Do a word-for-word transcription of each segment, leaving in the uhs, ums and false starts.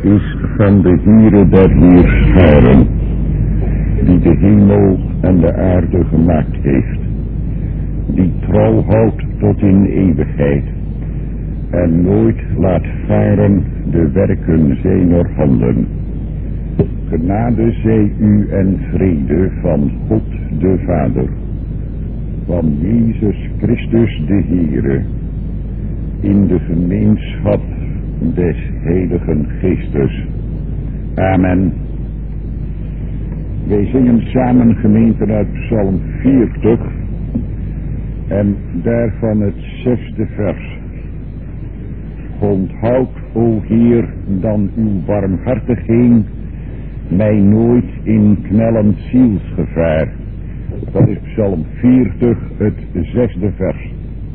is van de Heere der Heerscharen, die de hemel en de aarde gemaakt heeft, die trouw houdt tot in eeuwigheid en nooit laat varen de werken zijner handen. Genade zij u en vrede van God de Vader, van Jezus Christus de Heere, in de gemeenschap des Heiligen Geestes. Amen. Wij zingen samen gemeente uit Psalm veertig en daarvan het zesde vers. Onthoud, o Heer, dan uw barmhartigheid mij nooit in knellend zielsgevaar. Dat is Psalm veertig, het zesde vers.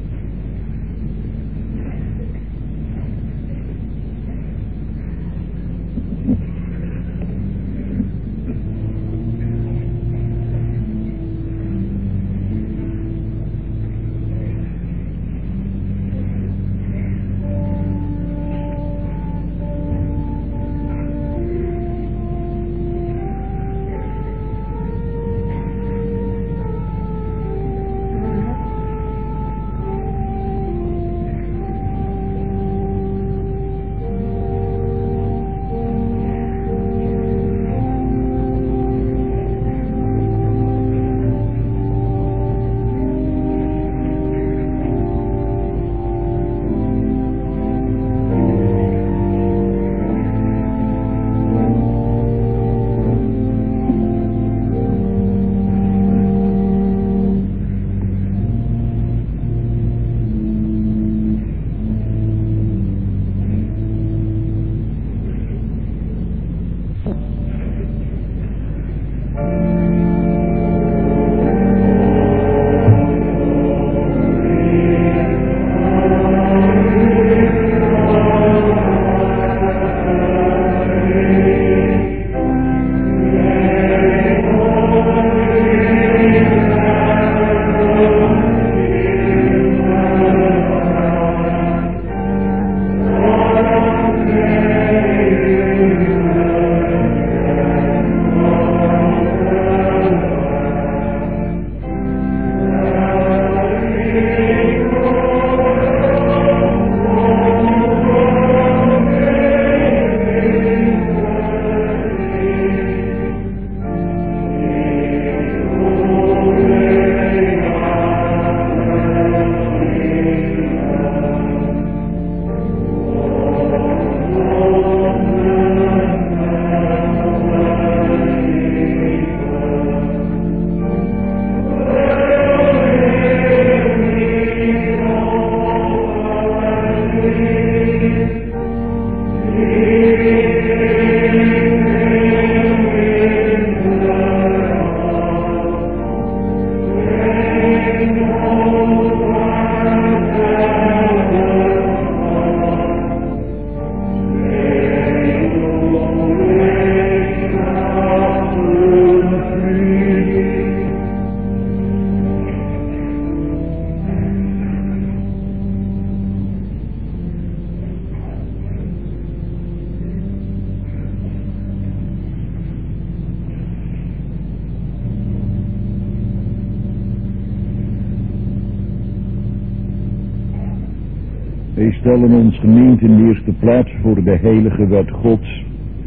Wij stellen ons gemeente in de eerste plaats voor de heilige wet Gods.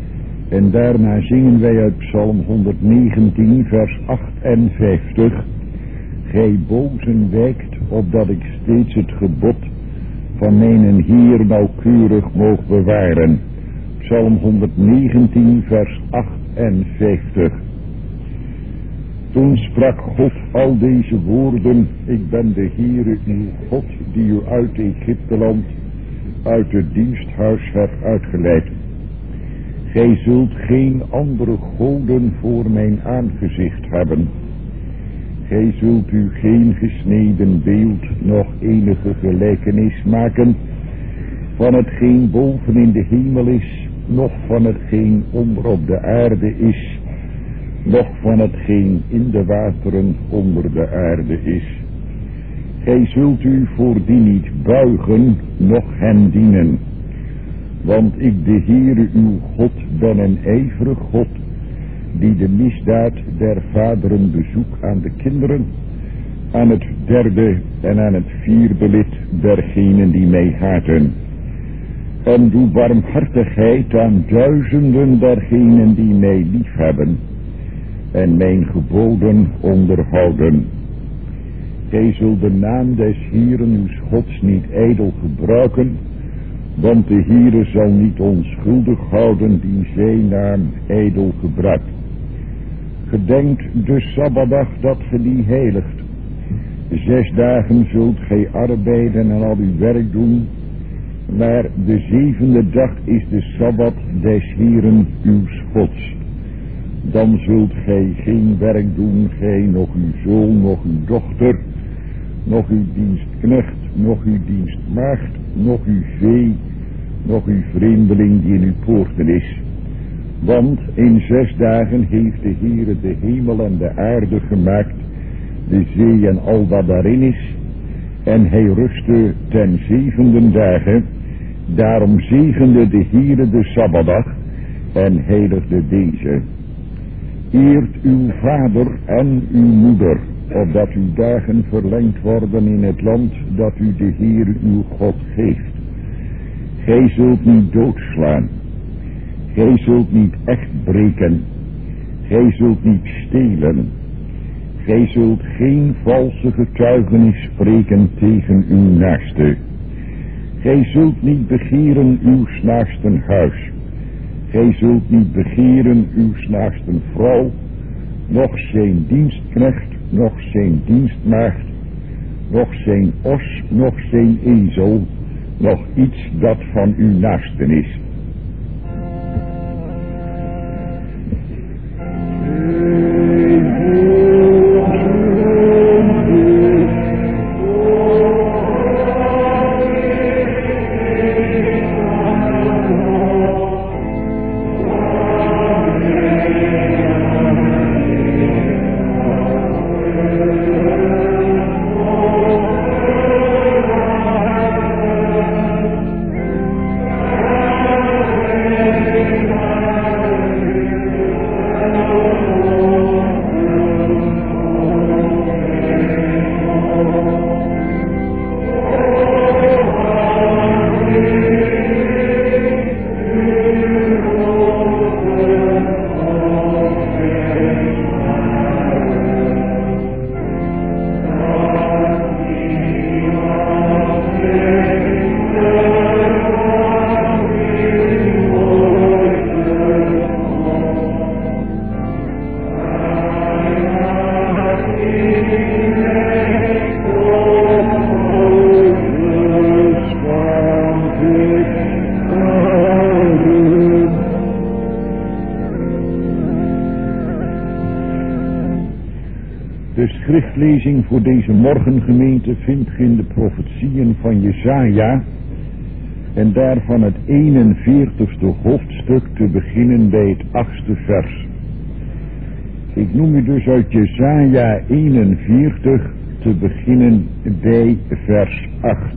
En daarna zingen wij uit Psalm honderdnegentien vers achtenvijftig. Gij bozen wijkt, opdat ik steeds het gebod van mijn Heer nauwkeurig moog bewaren. Psalm honderdnegentien vers achtenvijftig. Toen sprak God al deze woorden: ik ben de Heere uw God, die u uit Egypteland, uit het diensthuis hebt uitgeleid. Gij zult geen andere goden voor mijn aangezicht hebben. Gij zult u geen gesneden beeld, nog enige gelijkenis maken van hetgeen boven in de hemel is, noch van hetgeen onder op de aarde is, noch van hetgeen in de wateren onder de aarde is. Gij zult u voor die niet buigen, noch hen dienen. Want ik, de Heere uw God, ben een ijverig God, die de misdaad der vaderen bezoekt aan de kinderen, aan het derde en aan het vierde lid dergenen die mij haten. En doe barmhartigheid aan duizenden dergenen die mij liefhebben en mijn geboden onderhouden. Gij zult de naam des Heeren uw Gods niet ijdel gebruiken, want de Heere zal niet onschuldig houden die zijn naam ijdel gebruikt. Gedenkt de Sabbatdag dat ge die heiligt. Zes dagen zult gij arbeiden en al uw werk doen, maar de zevende dag is de Sabbat des Heeren uw Gods. Dan zult gij geen werk doen, gij, nog uw zoon, nog uw dochter, nog uw dienstknecht, nog uw dienstmaagd, nog uw vee, nog uw vreemdeling die in uw poorten is. Want in zes dagen heeft de Heere de hemel en de aarde gemaakt, de zee en al wat daarin is, en hij rustte ten zevende dagen. Daarom zegende de Heere de Sabbatdag en heiligde deze. Eert uw vader en uw moeder, opdat uw dagen verlengd worden in het land dat u de Heere uw God geeft. Gij zult niet doodslaan. Gij zult niet echt breken. Gij zult niet stelen. Gij zult geen valse getuigenis spreken tegen uw naaste. Gij zult niet begeren uw naasten huis. Gij zult niet begeren uw naasten vrouw, noch zijn dienstknecht, noch zijn dienstmaagd, noch zijn os, noch zijn ezel, noch iets dat van uw naasten is. De schriftlezing voor deze morgengemeente vindt ge in de profetieën van Jesaja en daarvan het eenenveertigste hoofdstuk te beginnen bij het achtste vers. Ik noem u dus uit Jesaja eenenveertig te beginnen bij vers acht.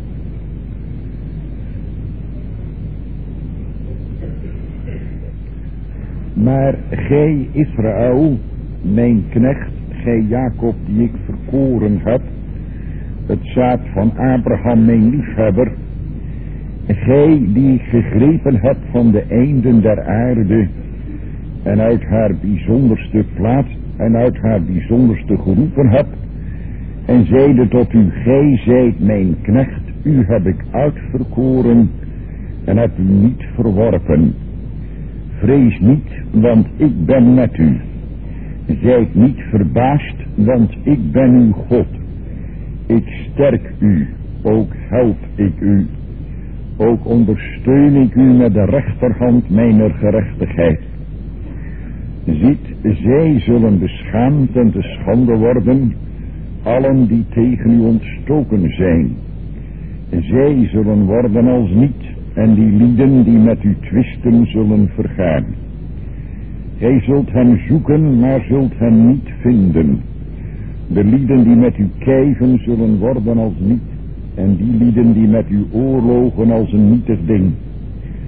Maar gij Israël, mijn knecht, gij Jacob die ik verkoren heb, het zaad van Abraham mijn liefhebber, gij die ik gegrepen hebt van de einden der aarde en uit haar bijzonderste plaats en uit haar bijzonderste geroepen hebt, en zeide tot u, gij zijt mijn knecht, u heb ik uitverkoren en heb u niet verworpen. Vrees niet, want ik ben met u. Zijt niet verbaasd, want ik ben uw God. Ik sterk u, ook help ik u. Ook ondersteun ik u met de rechterhand mijner gerechtigheid. Ziet, zij zullen beschaamd en te schande worden, allen die tegen u ontstoken zijn. Zij zullen worden als niet, en die lieden die met u twisten zullen vergaan. Gij zult hem zoeken, maar zult hem niet vinden. De lieden die met u kijven zullen worden als niet, en die lieden die met u oorlogen als een nietig ding.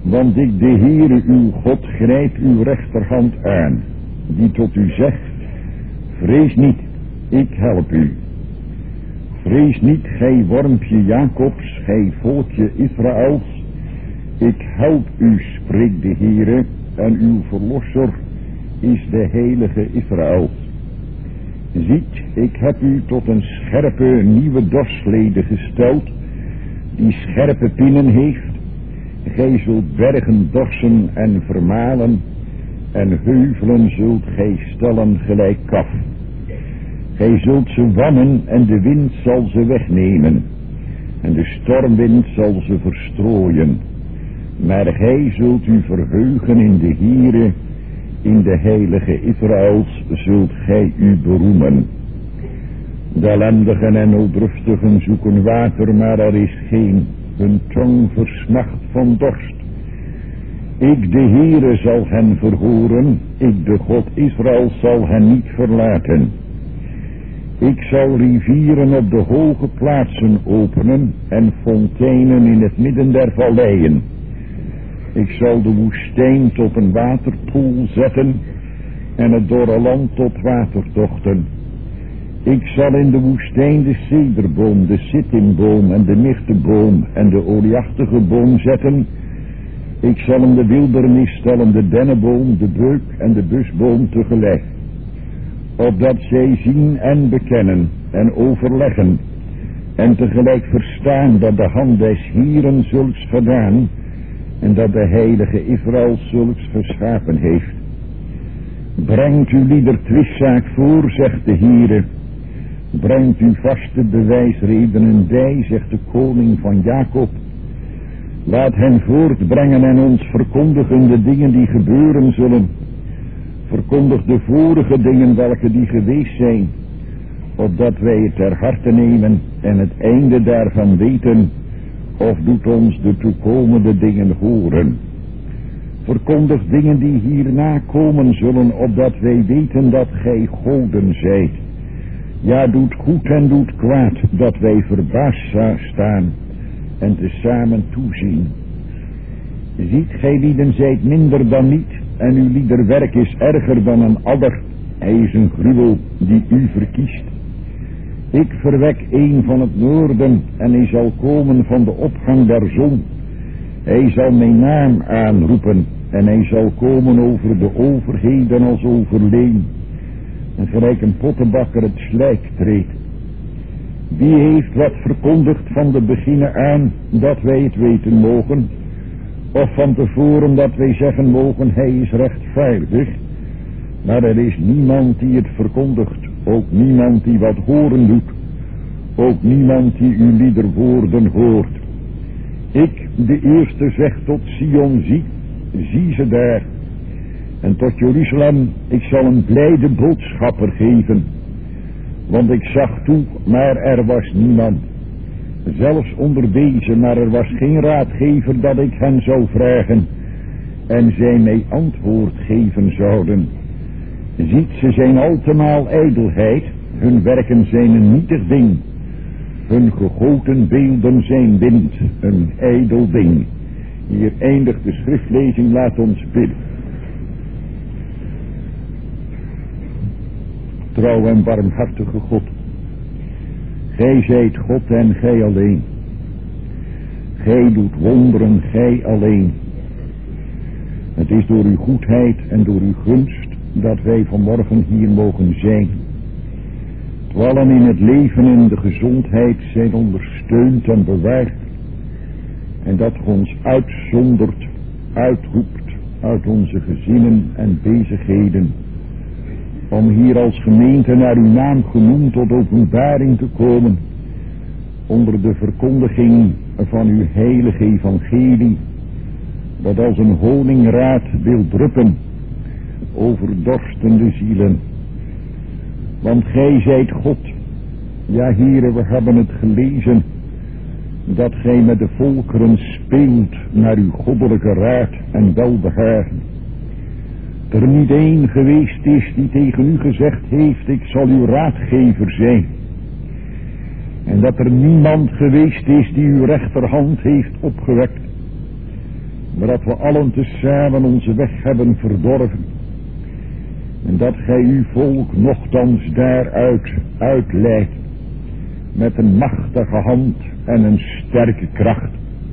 Want ik, de Heere uw God, grijp uw rechterhand aan, die tot u zegt, vrees niet, ik help u. Vrees niet, gij wormpje Jacobs, gij volkje Israëls, ik help u, spreekt de Heere, en uw verlosser is de heilige Israëls. Ziet, ik heb u tot een scherpe nieuwe dorslede gesteld, die scherpe pinnen heeft. Gij zult bergen dorsen en vermalen, en heuvelen zult gij stellen gelijk kaf. Gij zult ze wammen, en de wind zal ze wegnemen, en de stormwind zal ze verstrooien. Maar gij zult u verheugen in de Heere, in de heilige Israëls zult gij u beroemen. De ellendigen en nooddruftigen zoeken water, maar er is geen. Hun tong versmacht van dorst. Ik, de Heere, zal hen verhoren. Ik, de God Israël, zal hen niet verlaten. Ik zal rivieren op de hoge plaatsen openen en fonteinen in het midden der valleien. Ik zal de woestijn tot een waterpoel zetten en het dorre land tot watertochten. Ik zal in de woestijn de cederboom, de sittimboom en de myrteboom en de olieachtige boom zetten. Ik zal in de wildernis stellen de dennenboom, de beuk en de busboom tegelijk. Opdat zij zien en bekennen en overleggen en tegelijk verstaan dat de hand des Hieren zulks gedaan en dat de heilige Israël zulks geschapen heeft. Brengt u lieder twistzaak voor, zegt de Heere. Brengt u vaste bewijsredenen bij, zegt de koning van Jacob. Laat hen voortbrengen en ons verkondigen de dingen die gebeuren zullen. Verkondig de vorige dingen welke die geweest zijn, opdat wij het ter harte nemen en het einde daarvan weten, of doet ons de toekomende dingen horen. Verkondig dingen die hierna komen zullen, opdat wij weten dat gij goden zijt. Ja, doet goed en doet kwaad, dat wij verbaasd staan en tezamen toezien. Ziet, gij lieden zijt minder dan niet, en uw liederwerk is erger dan een adder. Hij is een gruwel die u verkiest. Ik verwek een van het noorden, en hij zal komen van de opgang der zon. Hij zal mijn naam aanroepen, en hij zal komen over de overheden als overleen, en gelijk een pottenbakker het slijk treedt. Wie heeft wat verkondigd van de beginnen aan, dat wij het weten mogen, of van tevoren dat wij zeggen mogen, hij is rechtvaardig? Maar er is niemand die het verkondigt, ook niemand die wat horen doet, ook niemand die uw liederwoorden hoort. Ik, de eerste, zeg tot Sion, zie, zie ze daar. En tot Jeruzalem, ik zal een blijde boodschapper geven. Want ik zag toe, maar er was niemand. Zelfs onder deze, maar er was geen raadgever dat ik hen zou vragen. En zij mij antwoord geven zouden. Ziet, ze zijn altemaal ijdelheid. Hun werken zijn een nietig ding. Hun gegoten beelden zijn wind, een ijdel ding. Hier eindigt de schriftlezing, laat ons bidden. Trouw en barmhartige God, gij zijt God en gij alleen. Gij doet wonderen, gij alleen. Het is door uw goedheid en door uw gunst dat wij vanmorgen hier mogen zijn. Terwijl in het leven en de gezondheid zijn ondersteund en bewaard. En dat ge ons uitzondert, uitroept uit onze gezinnen en bezigheden. Om hier als gemeente naar uw naam genoemd tot openbaring te komen. Onder de verkondiging van uw heilige evangelie. Dat als een honingraad wil druppen over dorstende zielen. Want gij zijt God. Ja, Heere, we hebben het gelezen. Dat gij met de volkeren speelt naar uw goddelijke raad en welbehagen. Er niet één geweest is die tegen u gezegd heeft, ik zal uw raadgever zijn. En dat er niemand geweest is die uw rechterhand heeft opgewekt. maar dat we allen tezamen onze weg hebben verdorven. En dat gij uw volk nochtans daaruit uitleidt, met een machtige hand en een sterke kracht.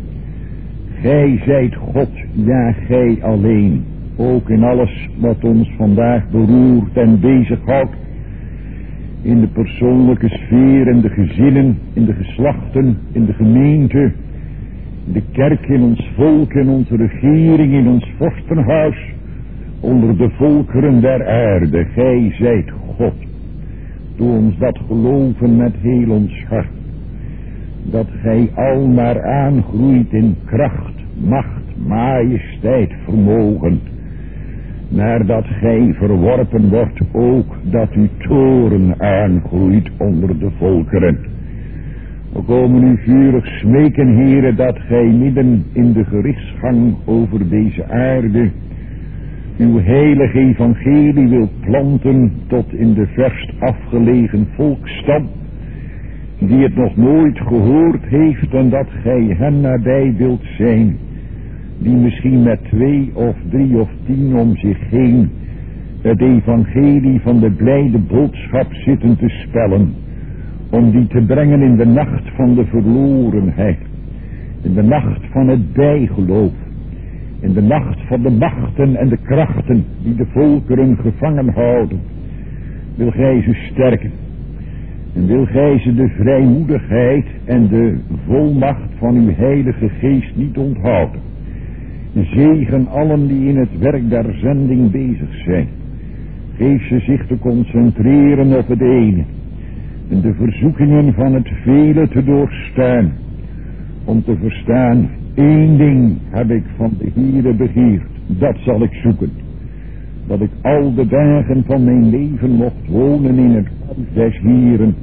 Gij zijt God, ja gij alleen, ook in alles wat ons vandaag beroert en bezighoudt. In de persoonlijke sfeer, in de gezinnen, in de geslachten, in de gemeente, in de kerk, in ons volk, in onze regering, in ons vorstenhuis, onder de volkeren der aarde. Gij zijt God. Doe ons dat geloven met heel ons hart. Dat gij al maar aangroeit in kracht, macht, majesteit, vermogen. Maar dat gij verworpen wordt ook, dat uw toren aangroeit onder de volkeren. We komen u vurig smeken, Heere, dat gij midden in de gerichtsgang over deze aarde uw heilige evangelie wilt planten tot in de verst afgelegen volksstam, die het nog nooit gehoord heeft, en dat gij hen nabij wilt zijn, die misschien met twee of drie of tien om zich heen het evangelie van de blijde boodschap zitten te spellen, om die te brengen in de nacht van de verlorenheid, in de nacht van het bijgeloof, in de nacht van de machten en de krachten die de volkeren gevangen houden. Wil gij ze sterken en wil gij ze de vrijmoedigheid en de volmacht van uw heilige geest niet onthouden. Zegen allen die in het werk der zending bezig zijn. Geef ze zich te concentreren op het ene en de verzoekingen van het vele te doorstaan, om te verstaan: één ding heb ik van de Heere begeerd, dat zal ik zoeken, dat ik al de dagen van mijn leven mocht wonen in het huis des Heeren,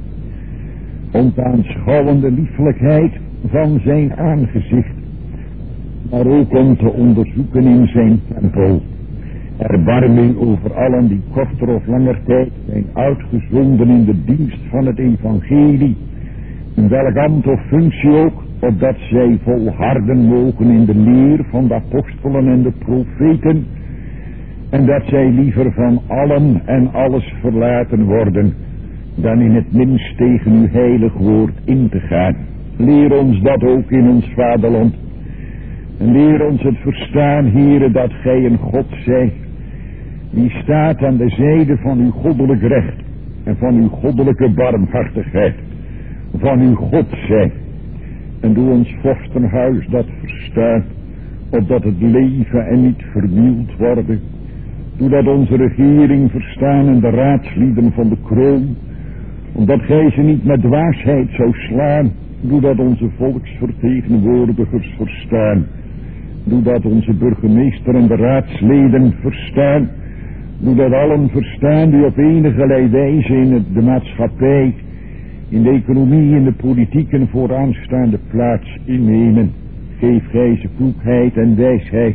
om te aanschouwen de liefelijkheid van zijn aangezicht, maar ook om te onderzoeken in zijn tempel. Erbarming over allen die korter of langer tijd zijn uitgezonden in de dienst van het evangelie, in welk ambt of functie ook, opdat zij volharden mogen in de leer van de apostelen en de profeten, en dat zij liever van allen en alles verlaten worden, dan in het minst tegen uw heilig woord in te gaan. Leer ons dat ook in ons vaderland. En leer ons het verstaan, Heere, dat gij een God zijt, die staat aan de zijde van uw goddelijk recht en van uw goddelijke barmhartigheid, van uw God zijt. En doe ons vorstenhuis dat verstaan, opdat het leven en niet vernield worden. Doe dat onze regering verstaan en de raadslieden van de kroon, omdat gij ze niet met dwaasheid zou slaan. Doe dat onze volksvertegenwoordigers verstaan. Doe dat onze burgemeester en de raadsleden verstaan. Doe dat allen verstaan die op enige wijze in het, de maatschappij, in de economie, in de politiek een vooraanstaande plaats innemen. Geef gij ze kloekheid en wijsheid.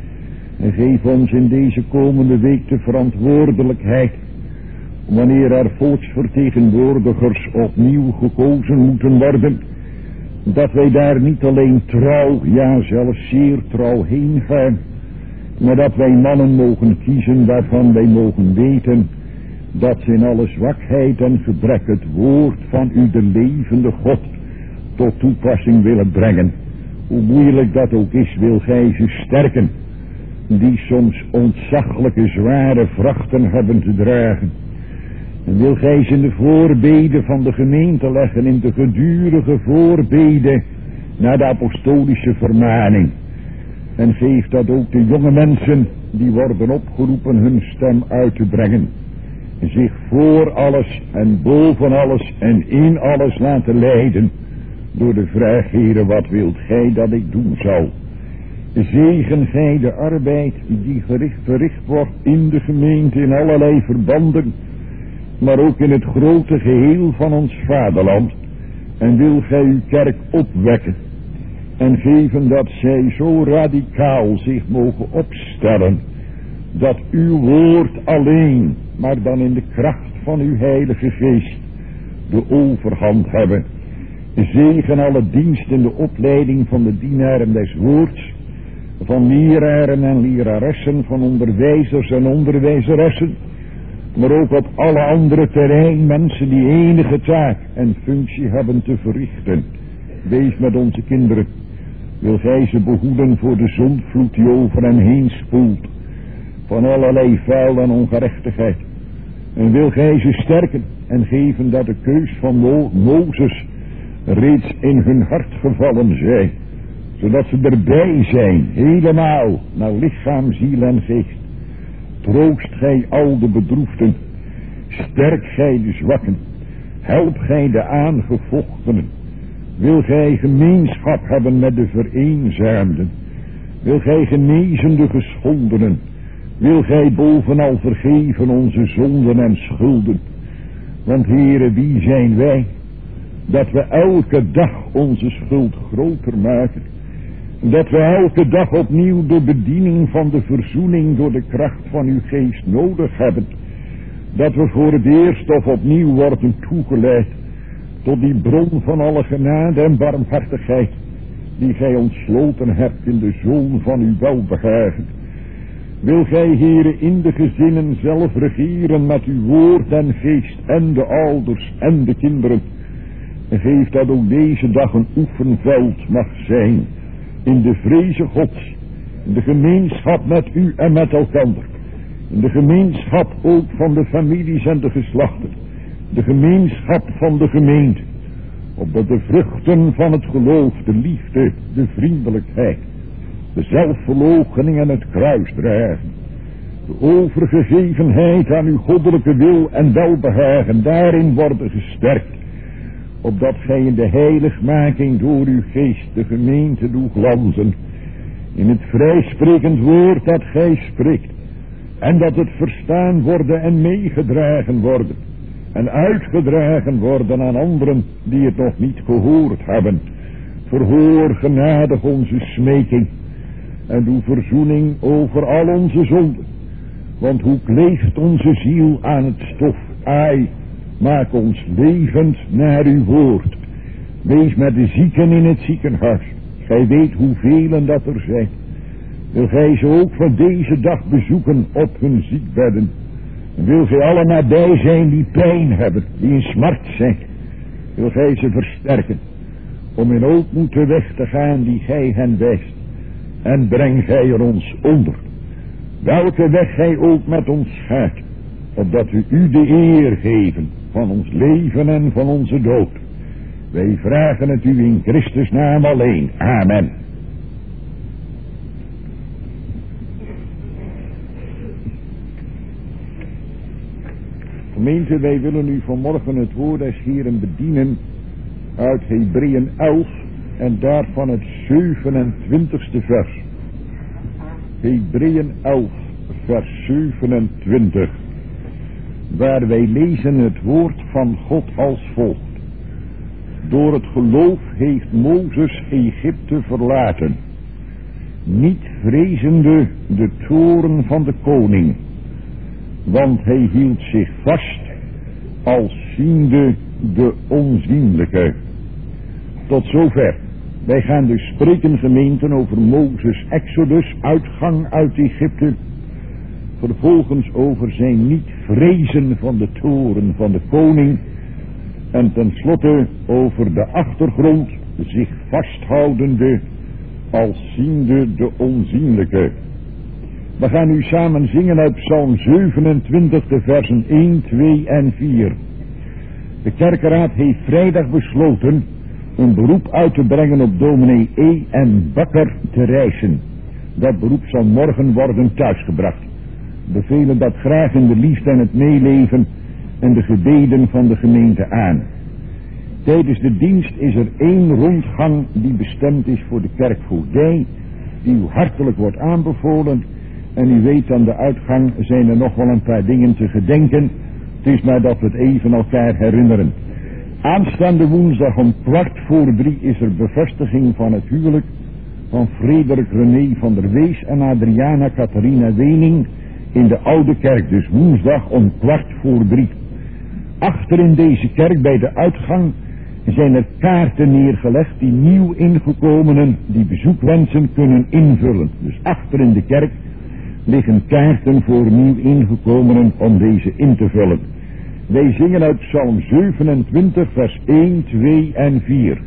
En geef ons in deze komende week de verantwoordelijkheid, wanneer er volksvertegenwoordigers opnieuw gekozen moeten worden, dat wij daar niet alleen trouw, ja zelfs zeer trouw heen gaan, maar dat wij mannen mogen kiezen waarvan wij mogen weten dat ze in alle zwakheid en gebrek het woord van u, de levende God, tot toepassing willen brengen. Hoe moeilijk dat ook is, wil gij ze sterken, die soms ontzaglijke zware vrachten hebben te dragen. En wil gij ze in de voorbeden van de gemeente leggen, in de gedurige voorbeden naar de apostolische vermaning. En geef dat ook de jonge mensen die worden opgeroepen hun stem uit te brengen, zich voor alles en boven alles en in alles laten leiden door de vraag: Heere, wat wilt gij dat ik doen zal? Zegen gij de arbeid die gericht verricht wordt in de gemeente, in allerlei verbanden, maar ook in het grote geheel van ons vaderland. En wil gij uw kerk opwekken en geven dat zij zo radicaal zich mogen opstellen, dat uw woord alleen, maar dan in de kracht van uw heilige geest, de overhand hebben. Zegen alle dienst in de opleiding van de dienaren des woords, van leraren en leraressen, van onderwijzers en onderwijzeressen, maar ook op alle andere terrein mensen die enige taak en functie hebben te verrichten. Wees met onze kinderen. Wil gij ze behoeden voor de zondvloed die over hen heen spoelt, van allerlei vuil en ongerechtigheid. En wil gij ze sterken en geven dat de keus van Mo- Mozes reeds in hun hart gevallen zij, zodat ze erbij zijn, helemaal, naar lichaam, ziel en geest. Troost gij al de bedroefden, sterk gij de zwakken, help gij de aangevochtenen. Wil gij gemeenschap hebben met de vereenzaamden, wil gij genezen de geschondenen, wil gij bovenal vergeven onze zonden en schulden. Want Heere, wie zijn wij, dat we elke dag onze schuld groter maken, dat we elke dag opnieuw de bediening van de verzoening door de kracht van uw geest nodig hebben, dat we voor het eerst of opnieuw worden toegeleid tot die bron van alle genade en barmhartigheid die gij ontsloten hebt in de zoon van uw welbehagen. Wil gij, Heere, in de gezinnen zelf regeren met uw woord en geest en de ouders en de kinderen. En geef dat ook deze dag een oefenveld mag zijn in de vreze Gods, in de gemeenschap met u en met elkander, in de gemeenschap ook van de families en de geslachten, de gemeenschap van de gemeente, opdat de vruchten van het geloof, de liefde, de vriendelijkheid, de zelfverloochening en het kruis dragen, de overgegevenheid aan uw goddelijke wil en welbehagen daarin worden gesterkt, opdat gij in de heiligmaking door uw geest de gemeente doet glanzen, in het vrijsprekend woord dat gij spreekt, en dat het verstaan worden en meegedragen worden, en uitgedragen worden aan anderen die het nog niet gehoord hebben. Verhoor genadig onze smeking, en doe verzoening over al onze zonden, want hoe kleeft onze ziel aan het stof, ai, maak ons levend naar uw woord. Wees met de zieken in het ziekenhuis. Gij weet hoeveel dat er zijn. Wil gij ze ook van deze dag bezoeken op hun ziekbedden. Wil gij alle nabij zijn die pijn hebben, die in smart zijn. Wil gij ze versterken, om in ootmoed de weg te gaan die gij hen wijst. En breng gij er ons onder, welke weg gij ook met ons gaat, opdat we u de eer geven van ons leven en van onze dood. Wij vragen het u in Christus naam alleen. Amen. Gemeente, wij willen u vanmorgen het woord des Heeren bedienen uit Hebreeën elf en daarvan het zevenentwintigste vers. Hebreeën elf vers zevenentwintig, waar wij lezen het woord van God als volgt. Door het geloof heeft Mozes Egypte verlaten, niet vrezende de toorn van de koning, want hij hield zich vast als ziende de onzienlijke. Tot zover. Wij gaan dus spreken, gemeenten, over Mozes exodus, uitgang uit Egypte. Vervolgens over zijn niet vrezen van de toorn van de koning. En tenslotte over de achtergrond, zich vasthoudende als ziende de onzienlijke. We gaan nu samen zingen uit Psalm zevenentwintig, de versen één, twee en vier. De kerkenraad heeft vrijdag besloten een beroep uit te brengen op dominee E. en Bakker te reizen. Dat beroep zal morgen worden thuisgebracht. We bevelen dat graag in de liefde en het meeleven en de gebeden van de gemeente aan. Tijdens de dienst is er één rondgang die bestemd is voor de kerkvoogdij, die u hartelijk wordt aanbevolen. En u weet, aan de uitgang zijn er nog wel een paar dingen te gedenken. Het is maar dat we het even elkaar herinneren. Aanstaande woensdag om kwart voor drie is er bevestiging van het huwelijk van Frederik René van der Wees en Adriana Catharina Wening in de Oude Kerk. Dus woensdag om kwart voor drie. Achter in deze kerk bij de uitgang zijn er kaarten neergelegd die nieuw ingekomenen die bezoekwensen kunnen invullen. Dus achter in de kerk liggen kaarten voor nieuw ingekomenen om deze in te vullen. Wij zingen uit Psalm zevenentwintig vers één, twee en vier.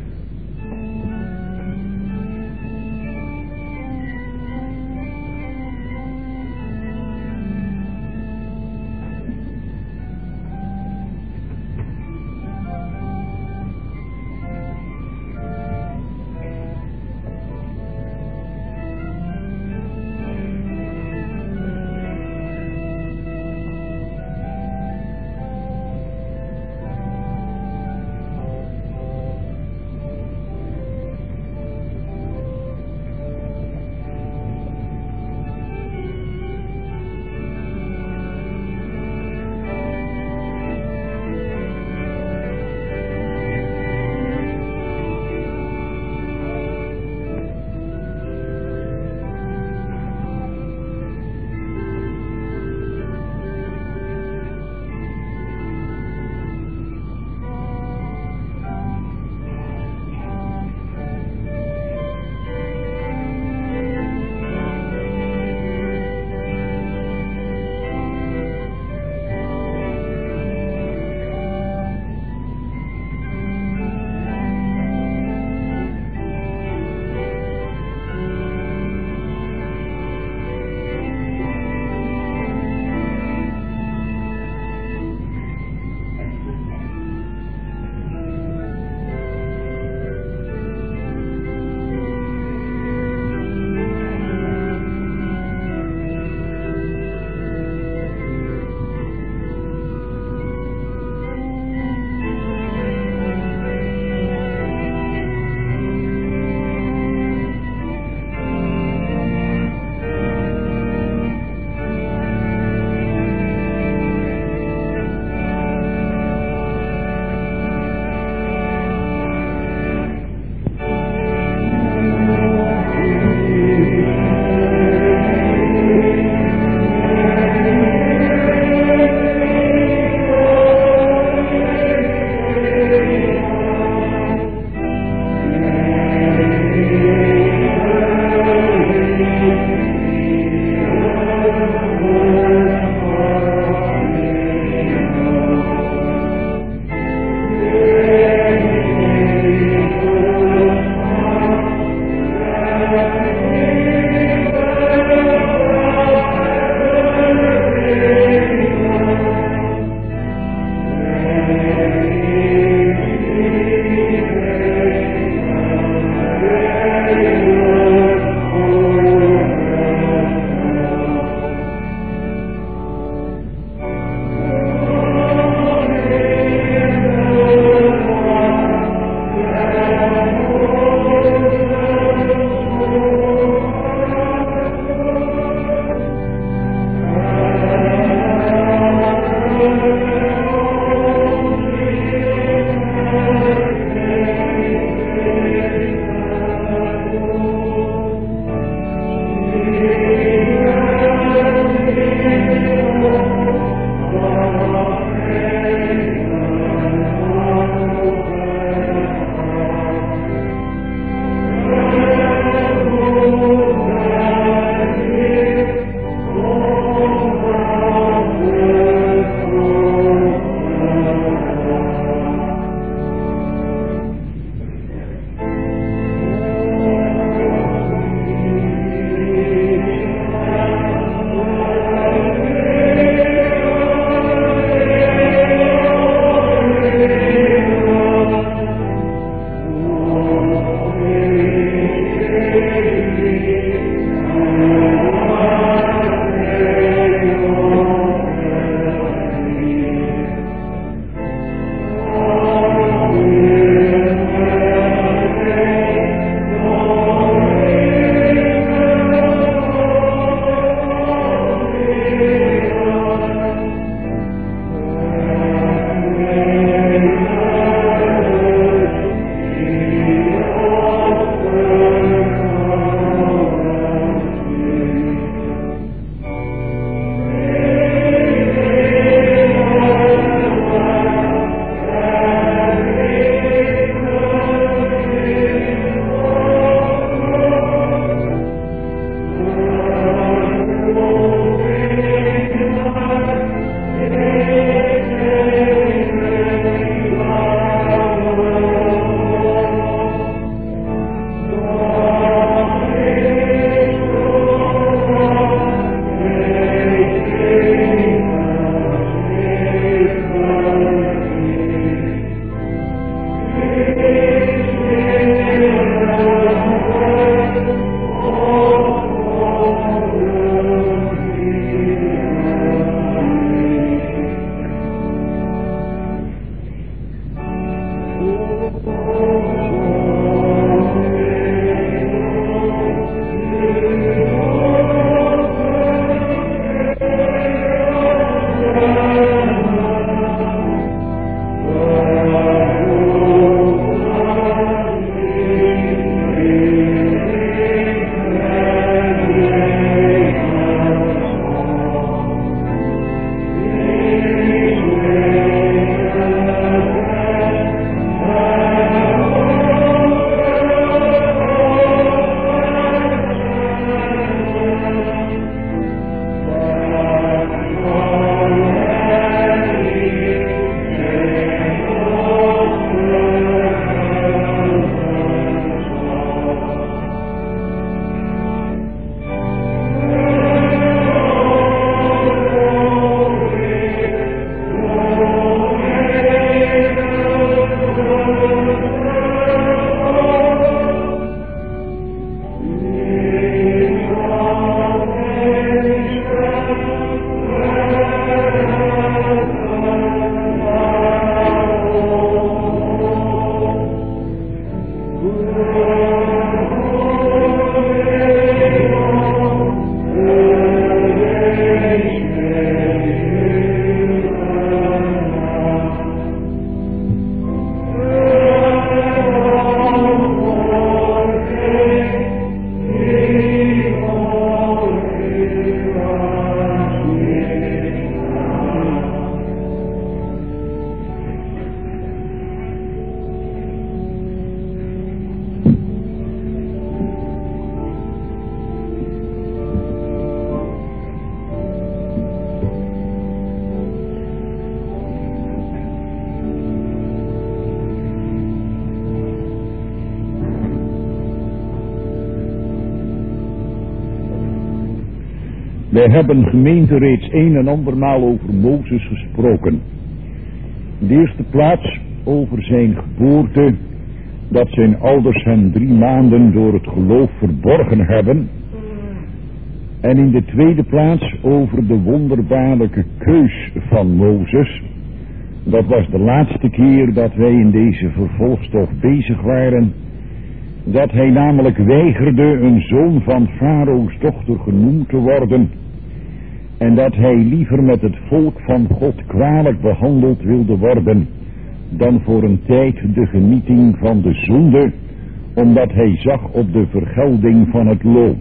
Wij hebben gemeente reeds een en andermaal over Mozes gesproken. In de eerste plaats over zijn geboorte, dat zijn ouders hem drie maanden door het geloof verborgen hebben. En in de tweede plaats over de wonderbaarlijke keus van Mozes. Dat was de laatste keer dat wij in deze vervolgstof bezig waren. Dat hij namelijk weigerde een zoon van Farao's dochter genoemd te worden. En dat hij liever met het volk van God kwalijk behandeld wilde worden, dan voor een tijd de genieting van de zonde, omdat hij zag op de vergelding van het loon.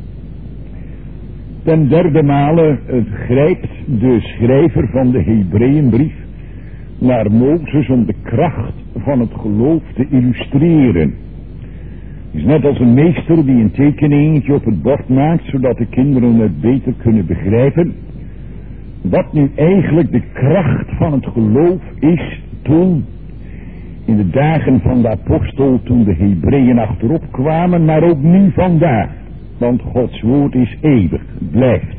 Ten derde male grijpt de schrijver van de Hebreeënbrief naar Mozes om de kracht van het geloof te illustreren. Het is net als een meester die een tekeningetje op het bord maakt, zodat de kinderen het beter kunnen begrijpen. Wat nu eigenlijk de kracht van het geloof is toen, in de dagen van de apostel, toen de Hebreeën achterop kwamen, maar ook nu vandaag. Want Gods woord is eeuwig, het blijft.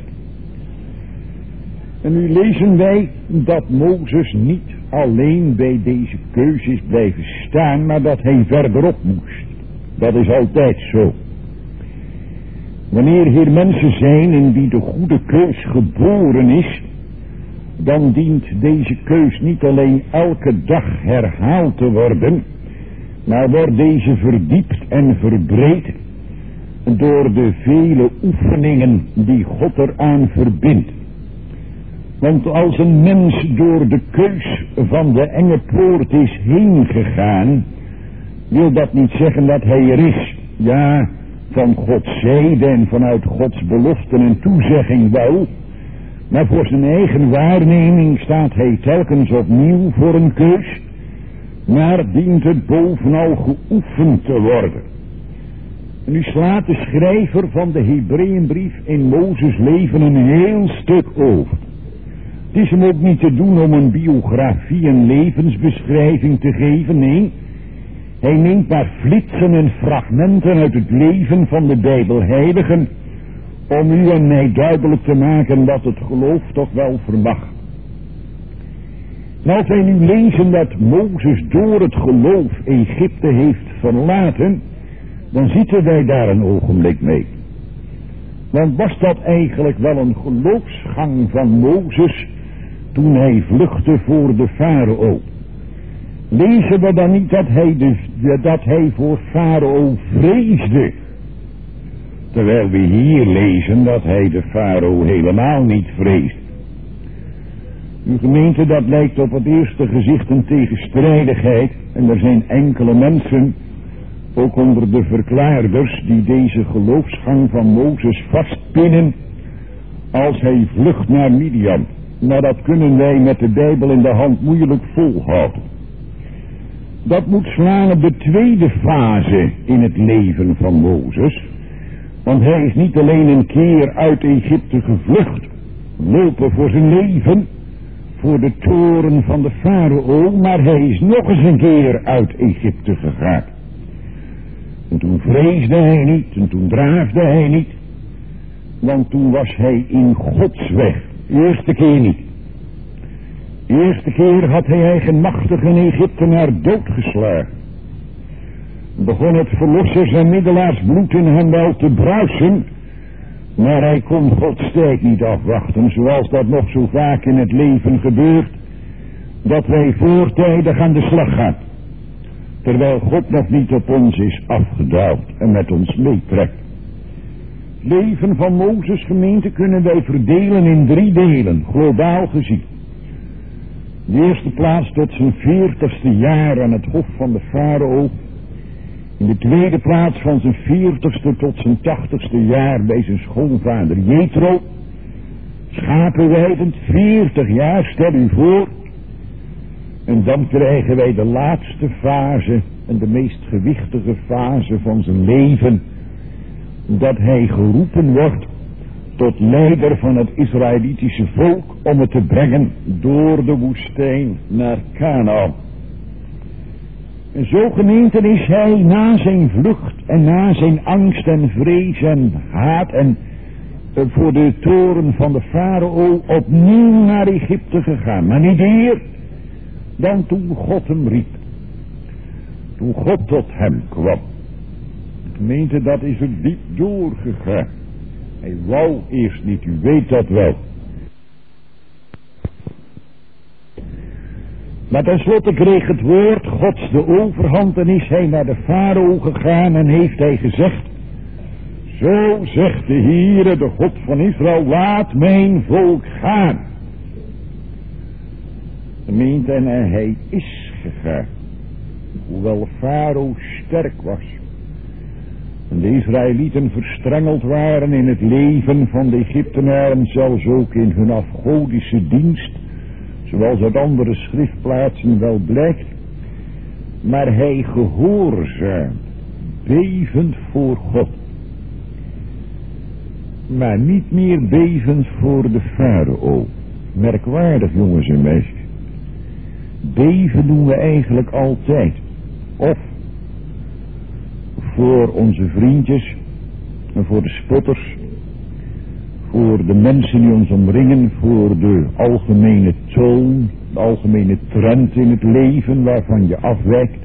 En nu lezen wij dat Mozes niet alleen bij deze keuze is blijven staan, maar dat hij verderop moest. Dat is altijd zo. Wanneer hier mensen zijn in wie de goede keus geboren is, dan dient deze keus niet alleen elke dag herhaald te worden, maar wordt deze verdiept en verbreed door de vele oefeningen die God eraan verbindt. Want als een mens door de keus van de enge poort is heen gegaan, wil dat niet zeggen dat hij er is. Ja, van Gods zijde en vanuit Gods beloften en toezegging wel, maar voor zijn eigen waarneming staat hij telkens opnieuw voor een keus, maar dient het bovenal geoefend te worden. En nu slaat de schrijver van de Hebreeënbrief in Mozes leven een heel stuk over. Het is hem ook niet te doen om een biografie en levensbeschrijving te geven, nee. Hij neemt maar flitsen en fragmenten uit het leven van de Bijbelheiligen, om u en mij duidelijk te maken dat het geloof toch wel vermag. En als wij nu lezen dat Mozes door het geloof Egypte heeft verlaten, dan zitten wij daar een ogenblik mee. Want was dat eigenlijk wel een geloofsgang van Mozes toen hij vluchtte voor de farao? Lezen we dan niet dat hij, de, dat hij voor farao vreesde? Terwijl we hier lezen dat hij de farao helemaal niet vreest. Uw gemeente, dat lijkt op het eerste gezicht een tegenstrijdigheid. En er zijn enkele mensen, ook onder de verklaarders, die deze geloofsgang van Mozes vastpinnen als hij vlucht naar Midian. Maar dat kunnen wij met de Bijbel in de hand moeilijk volhouden. Dat moet slaan op de tweede fase in het leven van Mozes. Want hij is niet alleen een keer uit Egypte gevlucht, lopen voor zijn leven, voor de toren van de farao, maar hij is nog eens een keer uit Egypte gegaan. En toen vreesde hij niet, en toen draafde hij niet, want toen was hij in Gods weg. De eerste keer niet. De eerste keer had hij eigenmachtige Egyptenaar doodgeslagen. Begon het verlossers- en middelaarsbloed in hem wel te bruisen, maar hij kon Gods tijd niet afwachten, zoals dat nog zo vaak in het leven gebeurt, dat wij voortijdig aan de slag gaan, terwijl God nog niet op ons is afgedaald en met ons meetrekt. Het leven van Mozes, gemeente, kunnen wij verdelen in drie delen, globaal gezien. De eerste plaats tot zijn veertigste jaar aan het hof van de farao. In de tweede plaats van zijn veertigste tot zijn tachtigste jaar bij zijn schoonvader Jethro. Schapenweidend, veertig jaar, stel u voor. En dan krijgen wij de laatste fase en de meest gewichtige fase van zijn leven. Dat hij geroepen wordt tot leider van het Israëlitische volk om het te brengen door de woestijn naar Kanaan. En zo, gemeente, is hij na zijn vlucht en na zijn angst en vrees en haat en voor de toren van de farao opnieuw naar Egypte gegaan. Maar niet eer dan toen God hem riep. Toen God tot hem kwam. De gemeente, dat is er diep doorgegaan. Hij wou eerst niet, u weet dat wel. Maar tenslotte kreeg het woord Gods de overhand en is hij naar de farao gegaan en heeft hij gezegd: zo zegt de Heere, de God van Israël, laat mijn volk gaan. Gemeente, en hij is gegaan. Hoewel de farao sterk was. En de Israëlieten verstrengeld waren in het leven van de Egyptenaren, zelfs ook in hun afgodische dienst. Zoals uit andere schriftplaatsen wel blijkt. Maar hij gehoorzaamt, bevend voor God. Maar niet meer bevend voor de farao. Merkwaardig, jongens en meisjes. Beven doen we eigenlijk altijd. Of voor onze vriendjes en voor de spotters, voor de mensen die ons omringen, voor de algemene toon, de algemene trend in het leven waarvan je afwijkt.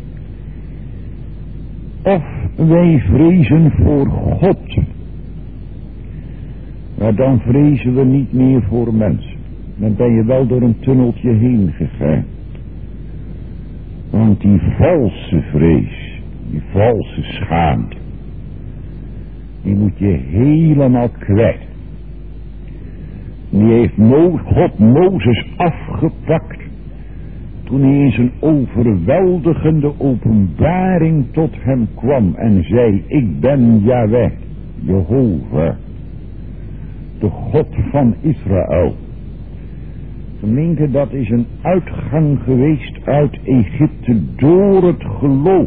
Of wij vrezen voor God. Maar dan vrezen we niet meer voor mensen. Dan ben je wel door een tunneltje heen gegaan. Want die valse vrees, die valse schaamte, die moet je helemaal kwijt. Die heeft Mo- God Mozes afgepakt toen hij in zijn overweldigende openbaring tot hem kwam en zei: ik ben Yahweh, Jehovah, de God van Israël. Gemeente, dat is een uitgang geweest uit Egypte door het geloof.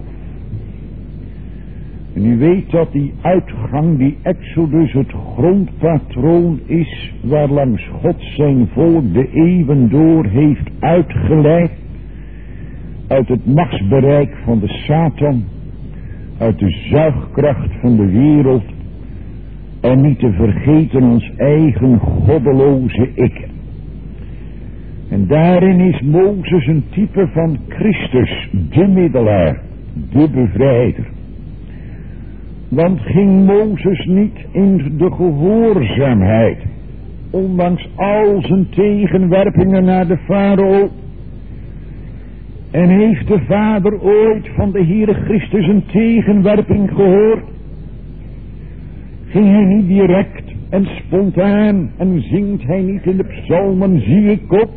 En u weet dat die uitgang, die Exodus, het grondpatroon is waarlangs God zijn volk de eeuwen door heeft uitgeleid. Uit het machtsbereik van de Satan, uit de zuigkracht van de wereld. En niet te vergeten ons eigen goddeloze ik. En daarin is Mozes een type van Christus, de middelaar, de bevrijder. Want ging Mozes niet in de gehoorzaamheid, ondanks al zijn tegenwerpingen naar de farao? En heeft de Vader ooit van de Heere Christus een tegenwerping gehoord? Ging hij niet direct en spontaan en zingt hij niet in de psalmen, zie ik op?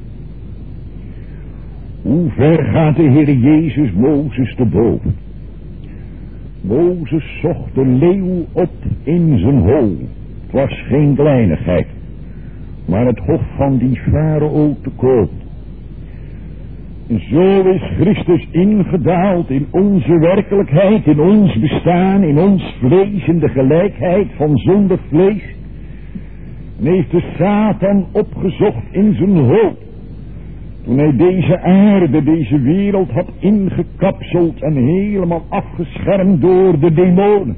Hoe ver gaat de Heer Jezus Mozes te boven? Mozes zocht de leeuw op in zijn hol. Het was geen kleinigheid, maar het hof van die farao te koop. En zo is Christus ingedaald in onze werkelijkheid, in ons bestaan, in ons vlees, in de gelijkheid van zonder vlees. En heeft de Satan opgezocht in zijn hol. Toen hij deze aarde, deze wereld had ingekapseld en helemaal afgeschermd door de demonen.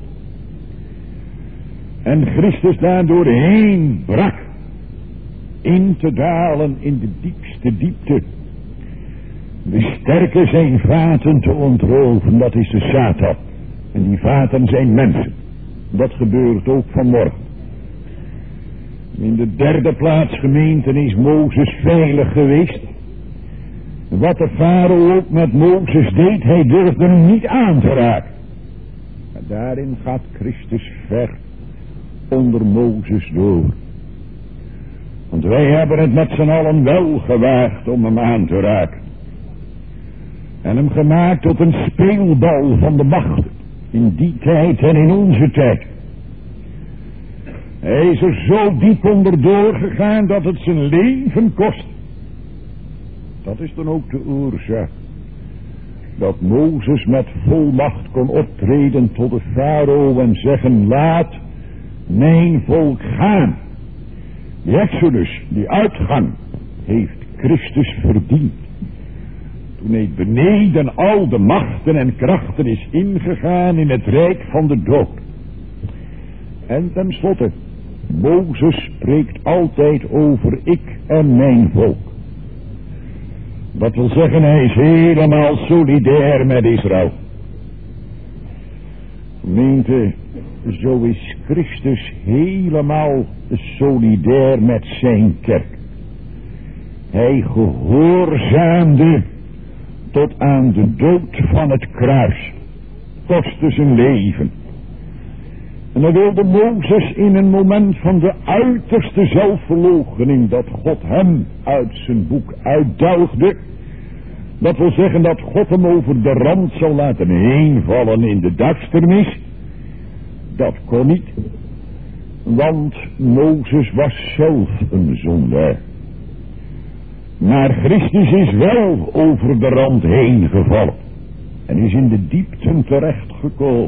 En Christus daar doorheen brak in te dalen in de diepste diepte. De sterke zijn vaten te ontroven, dat is de Satan. En die vaten zijn mensen. Dat gebeurt ook vanmorgen. In de derde plaats, gemeente, is Mozes veilig geweest. Wat de farao ook met Mozes deed, hij durfde hem niet aan te raken. Maar daarin gaat Christus ver onder Mozes door. Want wij hebben het met z'n allen wel gewaagd om hem aan te raken. En hem gemaakt tot een speelbal van de macht. In die tijd en in onze tijd. Hij is er zo diep onderdoor gegaan dat het zijn leven kost. Dat is dan ook de oorzaak. Dat Mozes met volmacht kon optreden tot de farao en zeggen: laat mijn volk gaan. Die Exodus, die uitgang, heeft Christus verdiend. Toen hij beneden al de machten en krachten is ingegaan in het rijk van de dood. En tenslotte, Mozes spreekt altijd over ik en mijn volk. Dat wil zeggen, hij is helemaal solidair met Israël. Gemeente, zo is Christus helemaal solidair met zijn kerk. Hij gehoorzaamde tot aan de dood van het kruis. Kostte zijn leven. En dan wilde Mozes in een moment van de uiterste zelfverloochening, dat God hem uit zijn boek uitduigde. Dat wil zeggen dat God hem over de rand zou laten heenvallen in de duisternis. Dat kon niet. Want Mozes was zelf een zondaar. Maar Christus is wel over de rand heen gevallen. En is in de diepten terechtgekomen.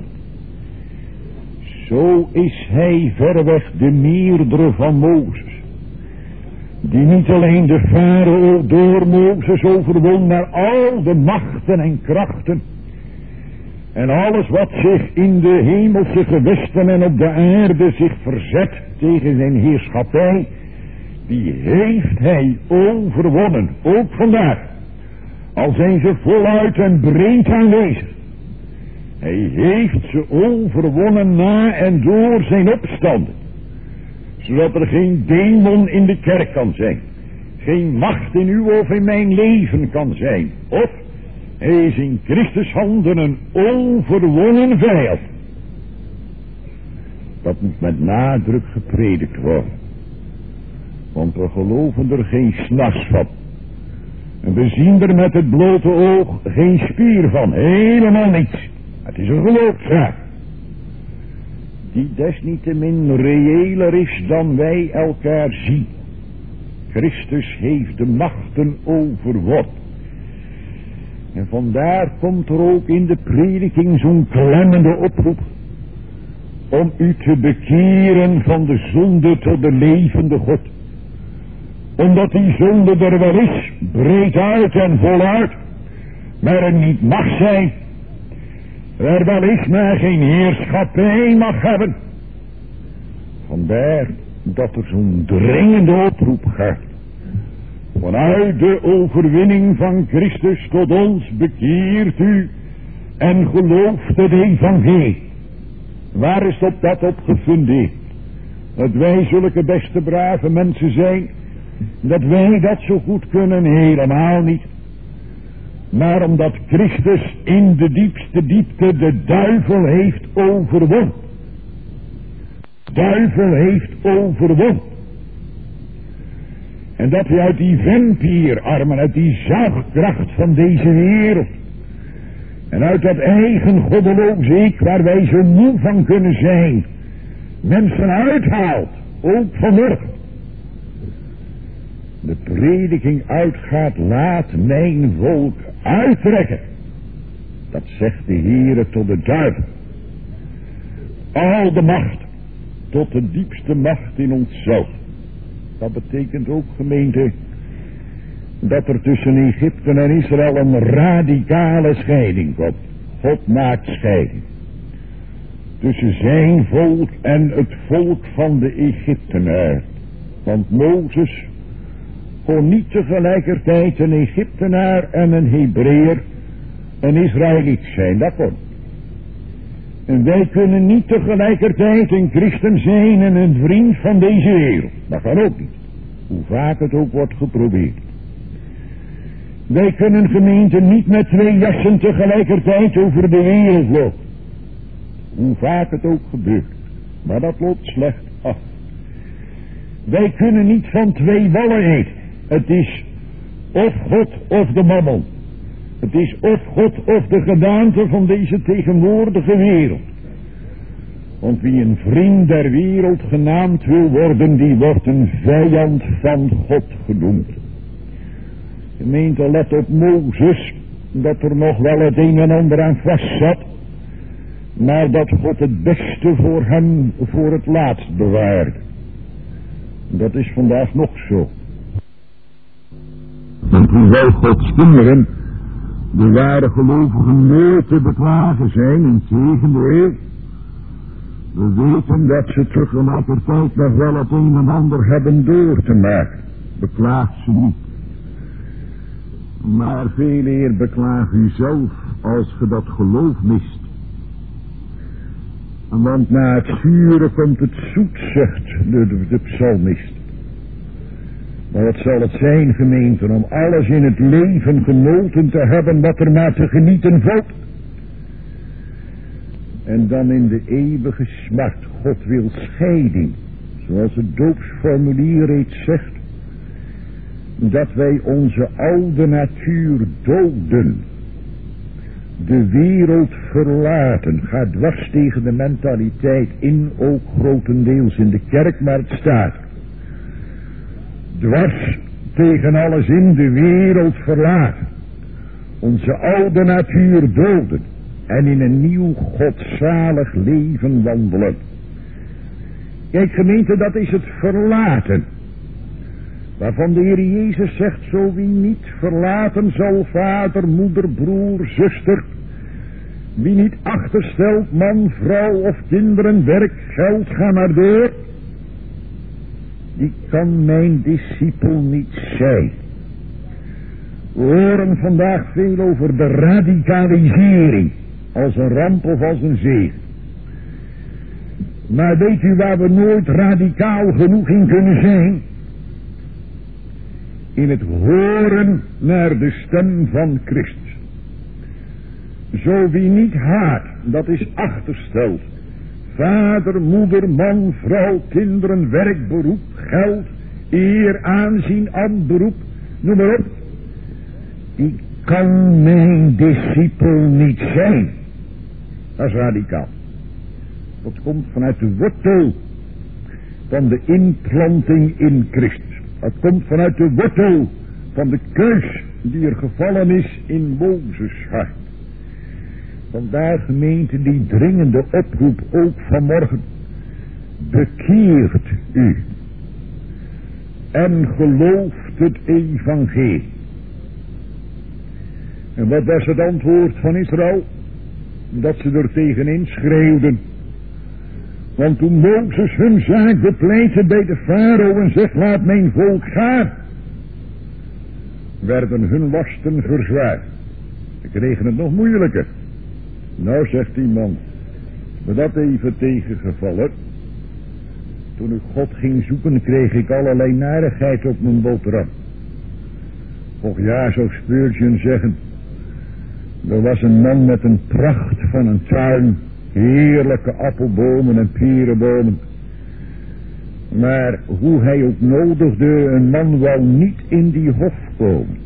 Zo is hij verreweg de meerdere van Mozes. Die niet alleen de farao door Mozes overwon, maar al de machten en krachten. En alles wat zich in de hemelse gewesten en op de aarde zich verzet tegen zijn heerschappij. Die heeft hij overwonnen. Ook vandaag. Al zijn ze voluit en breed aanwezig. Hij heeft ze overwonnen na en door zijn opstanden. Zodat er geen demon in de kerk kan zijn. Geen macht in uw of in mijn leven kan zijn. Of hij is in Christus handen een onverwonnen vijand. Dat moet met nadruk gepredikt worden. Want we geloven er geen s'nachts van. En we zien er met het blote oog geen spier van. Helemaal niets. Het is een geloofszaak. Die desniettemin reëler is dan wij elkaar zien. Christus heeft de machten overwonnen. En vandaar komt er ook in de prediking zo'n klemmende oproep. Om u te bekeren van de zonde tot de levende God. Omdat die zonde er wel is, breed uit en voluit, maar er niet mag zijn. Er wel is, maar geen heerschappij mag hebben. Vandaar dat er zo'n dringende oproep gaat. Vanuit de overwinning van Christus tot ons bekeert u en gelooft het evangelie. Waar is op dat op gefundeerd? Dat wij zulke beste brave mensen zijn. Dat wij dat zo goed kunnen, helemaal niet. Maar omdat Christus in de diepste diepte de duivel heeft overwonnen. Duivel heeft overwonnen. En dat hij uit die vampierarmen, uit die zuigkracht van deze wereld. En uit dat eigen goddeloze ik waar wij zo moe van kunnen zijn. Mensen uithaalt, ook vanmorgen. De prediking uitgaat, laat mijn volk uittrekken. Dat zegt de Heere tot de duivel. Al de macht, tot de diepste macht in onszelf. Dat betekent ook, gemeente, dat er tussen Egypte en Israël een radicale scheiding komt. God maakt scheiding. Tussen zijn volk en het volk van de Egyptenaren. Want Mozes kon niet tegelijkertijd een Egyptenaar en een Hebreeër, een Israëliet zijn. Dat kon. En wij kunnen niet tegelijkertijd een christen zijn en een vriend van deze wereld. Dat kan ook niet. Hoe vaak het ook wordt geprobeerd. Wij kunnen gemeente niet met twee jassen tegelijkertijd over de wereld lopen. Hoe vaak het ook gebeurt. Maar dat loopt slecht af. Wij kunnen niet van twee wallen eten. Het is of God of de mammon. Het is of God of de gedaante van deze tegenwoordige wereld. Want wie een vriend der wereld genaamd wil worden, die wordt een vijand van God genoemd. Gemeente, let op Mozes, dat er nog wel het een en ander aan vast zat, maar dat God het beste voor hem voor het laatst bewaarde. Dat is vandaag nog zo. Want hoewel Gods kinderen de ware gelovigen nooit te beklagen zijn, in tegendeel, We weten dat ze tegelijkertijd nog wel het een en ander hebben door te maken. Beklaagt ze niet. Maar veel eer beklaag u zelf als ge dat geloof mist. Want na het zure komt het zoet, zegt de, de, de psalmist. Maar wat zal het zijn, gemeente, om alles in het leven genoten te hebben wat er maar te genieten valt. En dan in de eeuwige smart, God wil scheiding, zoals het doopsformulier reeds zegt, dat wij onze oude natuur doden, de wereld verlaten, gaat dwars tegen de mentaliteit in, ook grotendeels in de kerk, maar het staat dwars tegen alles in, de wereld verlaten, onze oude natuur doden en in een nieuw godzalig leven wandelen. Kijk gemeente, dat is het verlaten, waarvan de Heer Jezus zegt, zo wie niet verlaten zal vader, moeder, broer, zuster, wie niet achterstelt man, vrouw of kinderen, werk, geld, ga maar door, die kan mijn discipel niet zijn. We horen vandaag veel over de radicalisering, als een ramp of als een zegen. Maar weet u waar we nooit radicaal genoeg in kunnen zijn? In het horen naar de stem van Christus. Zo wie niet haat, dat is achterstelt. Vader, moeder, man, vrouw, kinderen, werk, beroep, geld, eer, aanzien, ambt, beroep, noem maar op. Die kan mijn discipel niet zijn. Dat is radicaal. Dat komt vanuit de wortel van de inplanting in Christus. Dat komt vanuit de wortel van de keus die er gevallen is in Mozes hart. Vandaar gemeente die dringende oproep ook vanmorgen. Bekeert u. En gelooft het evangelie. En wat was het antwoord van Israël? Dat ze er tegenin schreeuwden. Want toen Mozes hun zaak bepleitte bij de farao en zegt, laat mijn volk gaan, werden hun lasten verzwaard. Ze kregen het nog moeilijker. Nou, zegt die man, me dat even tegengevallen. Toen ik God ging zoeken, kreeg ik allerlei narigheid op mijn boterham. Och ja, zou Spurgeon zeggen, er was een man met een pracht van een tuin, heerlijke appelbomen en perenbomen. Maar hoe hij ook nodigde, een man wou niet in die hof komen.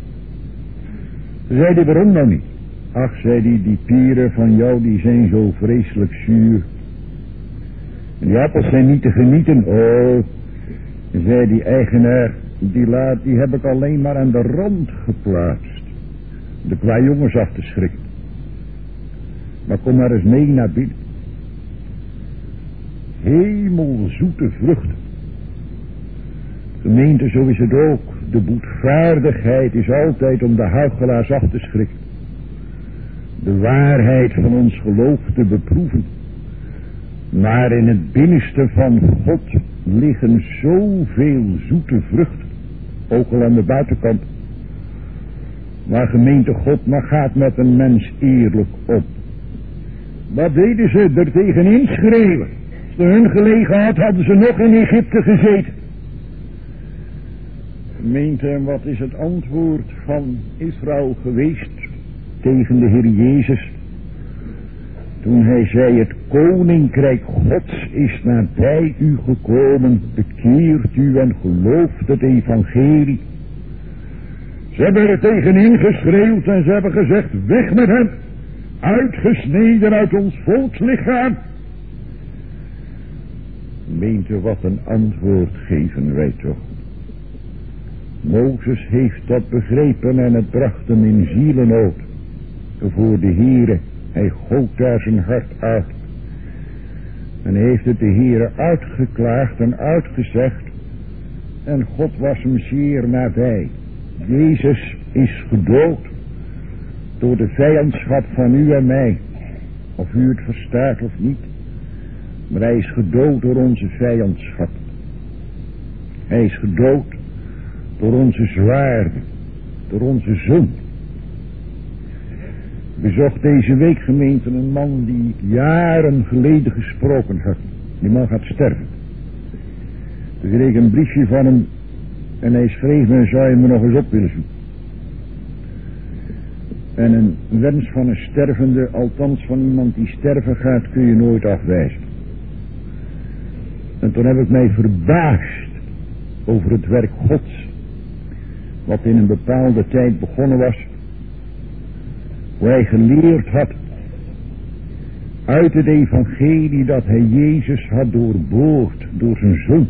Zei hij, waarom nou niet? Ach, zei hij, die peren van jou die zijn zo vreselijk zuur. En die appels zijn niet te genieten. Oh, zei die eigenaar, die, laat, die heb ik alleen maar aan de rand geplaatst. De qua jongens af te schrikken. Maar kom maar eens mee naar binnen. Hemelzoete vruchten. Gemeente, zo is het ook. De boetvaardigheid is altijd om de huichelaars af te schrikken. De waarheid van ons geloof te beproeven. Maar in het binnenste van God liggen zoveel zoete vruchten. Ook al aan de buitenkant. Maar gemeente, God maar gaat met een mens eerlijk om. Wat deden ze er tegenin schreeuwen? Als ze hun gelegen had, hadden ze nog in Egypte gezeten. Gemeente, en wat is het antwoord van Israël geweest tegen de Heer Jezus? Toen hij zei, het koninkrijk Gods is nabij u gekomen, bekeert u en gelooft het evangelie. Ze hebben er tegenin geschreeuwd en ze hebben gezegd, weg met hem, uitgesneden uit ons volkslichaam. Meent wat een antwoord geven wij toch. Mozes heeft dat begrepen en het bracht hem in zielenood voor de Heere. Hij goot daar zijn hart uit. En heeft het de Heere uitgeklaagd en uitgezegd. En God was hem zeer nabij. Jezus is gedood door de vijandschap van u en mij. Of u het verstaat of niet. Maar hij is gedood door onze vijandschap. Hij is gedood door onze zwaarden, door onze zonde. Ik bezocht deze week, gemeente, een man die ik jaren geleden gesproken had. Die man gaat sterven. Toen kreeg ik een briefje van hem en hij schreef me: zou je me nog eens op willen zoeken? En een wens van een stervende, althans van iemand die sterven gaat, kun je nooit afwijzen. En toen heb ik mij verbaasd over het werk Gods, wat in een bepaalde tijd begonnen was, hoe hij geleerd had uit het evangelie dat hij Jezus had doorboord door zijn zoon.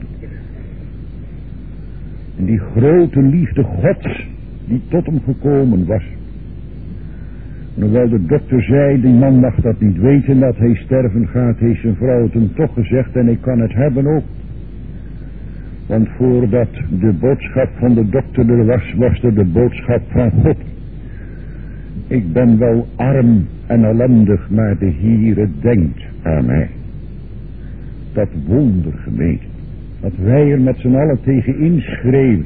En die grote liefde Gods die tot hem gekomen was. En hoewel de dokter zei, die man mag dat niet weten dat hij sterven gaat, heeft zijn vrouw het hem toch gezegd, en ik kan het hebben ook. Want voordat de boodschap van de dokter er was, was er de boodschap van God. Ik ben wel arm en ellendig, maar de Heere denkt aan mij. Dat wonder, gemeente, dat wij er met z'n allen tegen inschreeuwen.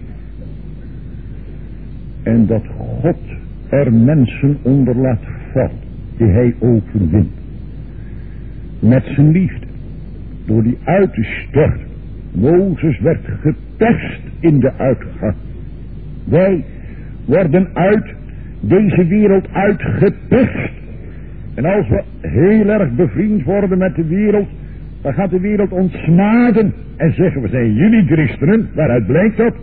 En dat God er mensen onder laat vallen, die hij overwint. Met zijn liefde, door die uit te storten. Mozes werd geperst in de uitgang. Wij worden uit deze wereld uitgeperst. En als we heel erg bevriend worden met de wereld, dan gaat de wereld ons smaden en zeggen: we zijn jullie christenen. Waaruit blijkt dat?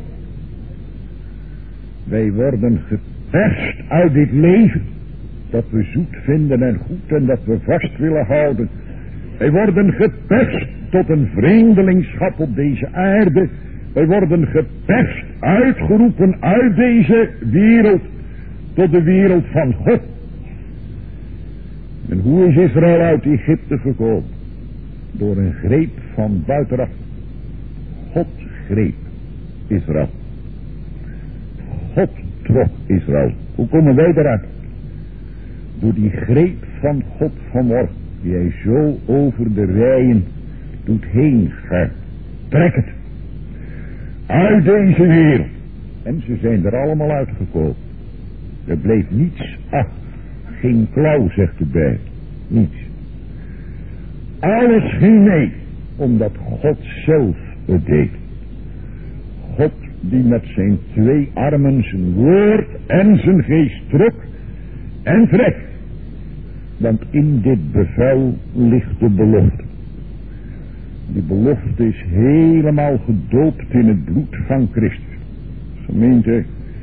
Wij worden geperst uit dit leven, dat we zoet vinden en goed en dat we vast willen houden. Wij worden geperst tot een vreemdelingschap op deze aarde. Wij worden geperst, uitgeroepen uit deze wereld tot de wereld van God. En hoe is Israël uit Egypte gekomen? Door een greep van buitenaf. God greep Israël. God trok Israël. Hoe komen wij eruit? Door die greep van God vanmorgen, die hij zo over de rijen doet heen gaan. Trek het. Uit deze wereld. En ze zijn er allemaal uitgekomen. Er bleef niets af. Geen klauw, zegt de Bijbel. Niets. Alles ging mee. Omdat God zelf het deed. God die met zijn twee armen zijn woord en zijn geest trok en trekt. Want in dit bevel ligt de belofte. Die belofte is helemaal gedoopt in het bloed van Christus. Gemeente,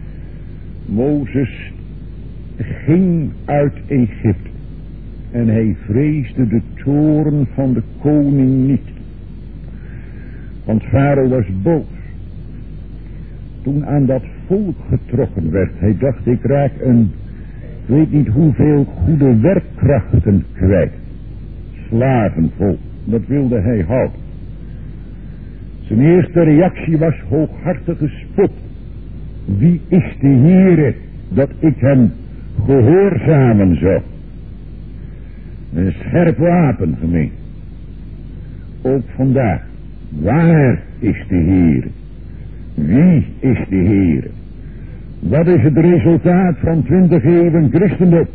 Mozes ging uit Egypte en hij vreesde de toorn van de koning niet. Want Farao was boos. Toen aan dat volk getrokken werd, hij dacht: ik raak een, ik weet niet hoeveel goede werkkrachten kwijt. Slavenvolk, dat wilde hij houden. Zijn eerste reactie was hooghartige spot. Wie is de Heere dat ik hem gehoorzamen zou? Een scherp wapen, gemeen. Ook vandaag. Waar is de Heere? Wie is de Heere? Wat is het resultaat van twintig eeuwen christendom?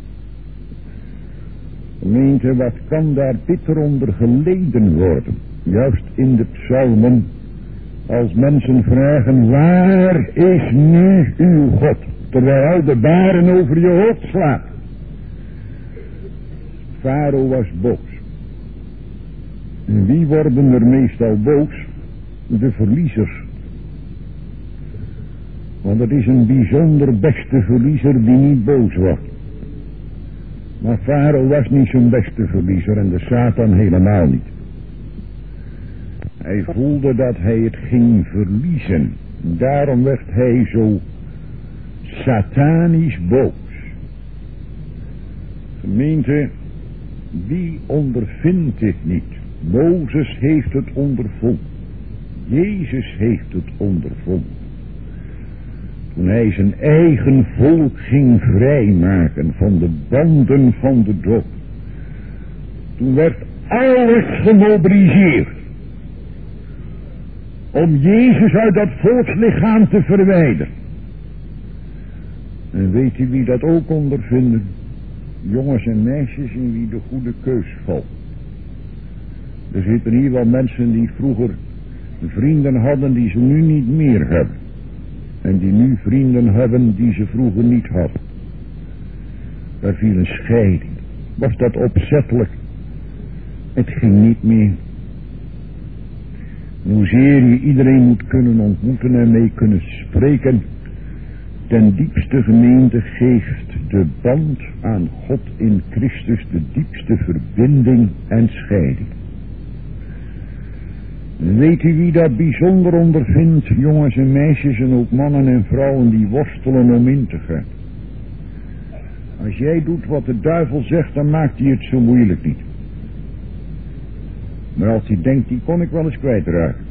Gemeente, wat kan daar bitter onder geleden worden? Juist in de psalmen, als mensen vragen: waar is nu uw God? Terwijl al de baren over je hoofd slaat. Farao was boos. En wie worden er meestal boos? De verliezers. Want het is een bijzonder beste verliezer die niet boos wordt. Maar Farao was niet zijn beste verliezer en de Satan helemaal niet. Hij voelde dat hij het ging verliezen. Daarom werd hij zo satanisch boos. Gemeente, wie ondervindt dit niet? Mozes heeft het ondervonden. Jezus heeft het ondervonden. Toen hij zijn eigen volk ging vrijmaken van de banden van de dood. Toen werd alles gemobiliseerd om Jezus uit dat volkslichaam te verwijderen. En weet u wie dat ook ondervinden? Jongens en meisjes in wie de goede keus valt. Er zitten hier wel mensen die vroeger vrienden hadden die ze nu niet meer hebben. En die nu vrienden hebben die ze vroeger niet hadden. Daar viel een scheiding. Was dat opzettelijk? Het ging niet meer. Hoezeer je iedereen moet kunnen ontmoeten en mee kunnen spreken. Ten diepste gemeente geeft de band aan God in Christus de diepste verbinding en scheiding. Weet u wie dat bijzonder ondervindt? Jongens en meisjes en ook mannen en vrouwen die worstelen om in te gaan. Als jij doet wat de duivel zegt, dan maakt hij het zo moeilijk niet. Maar als hij denkt, die kon ik wel eens kwijtraken,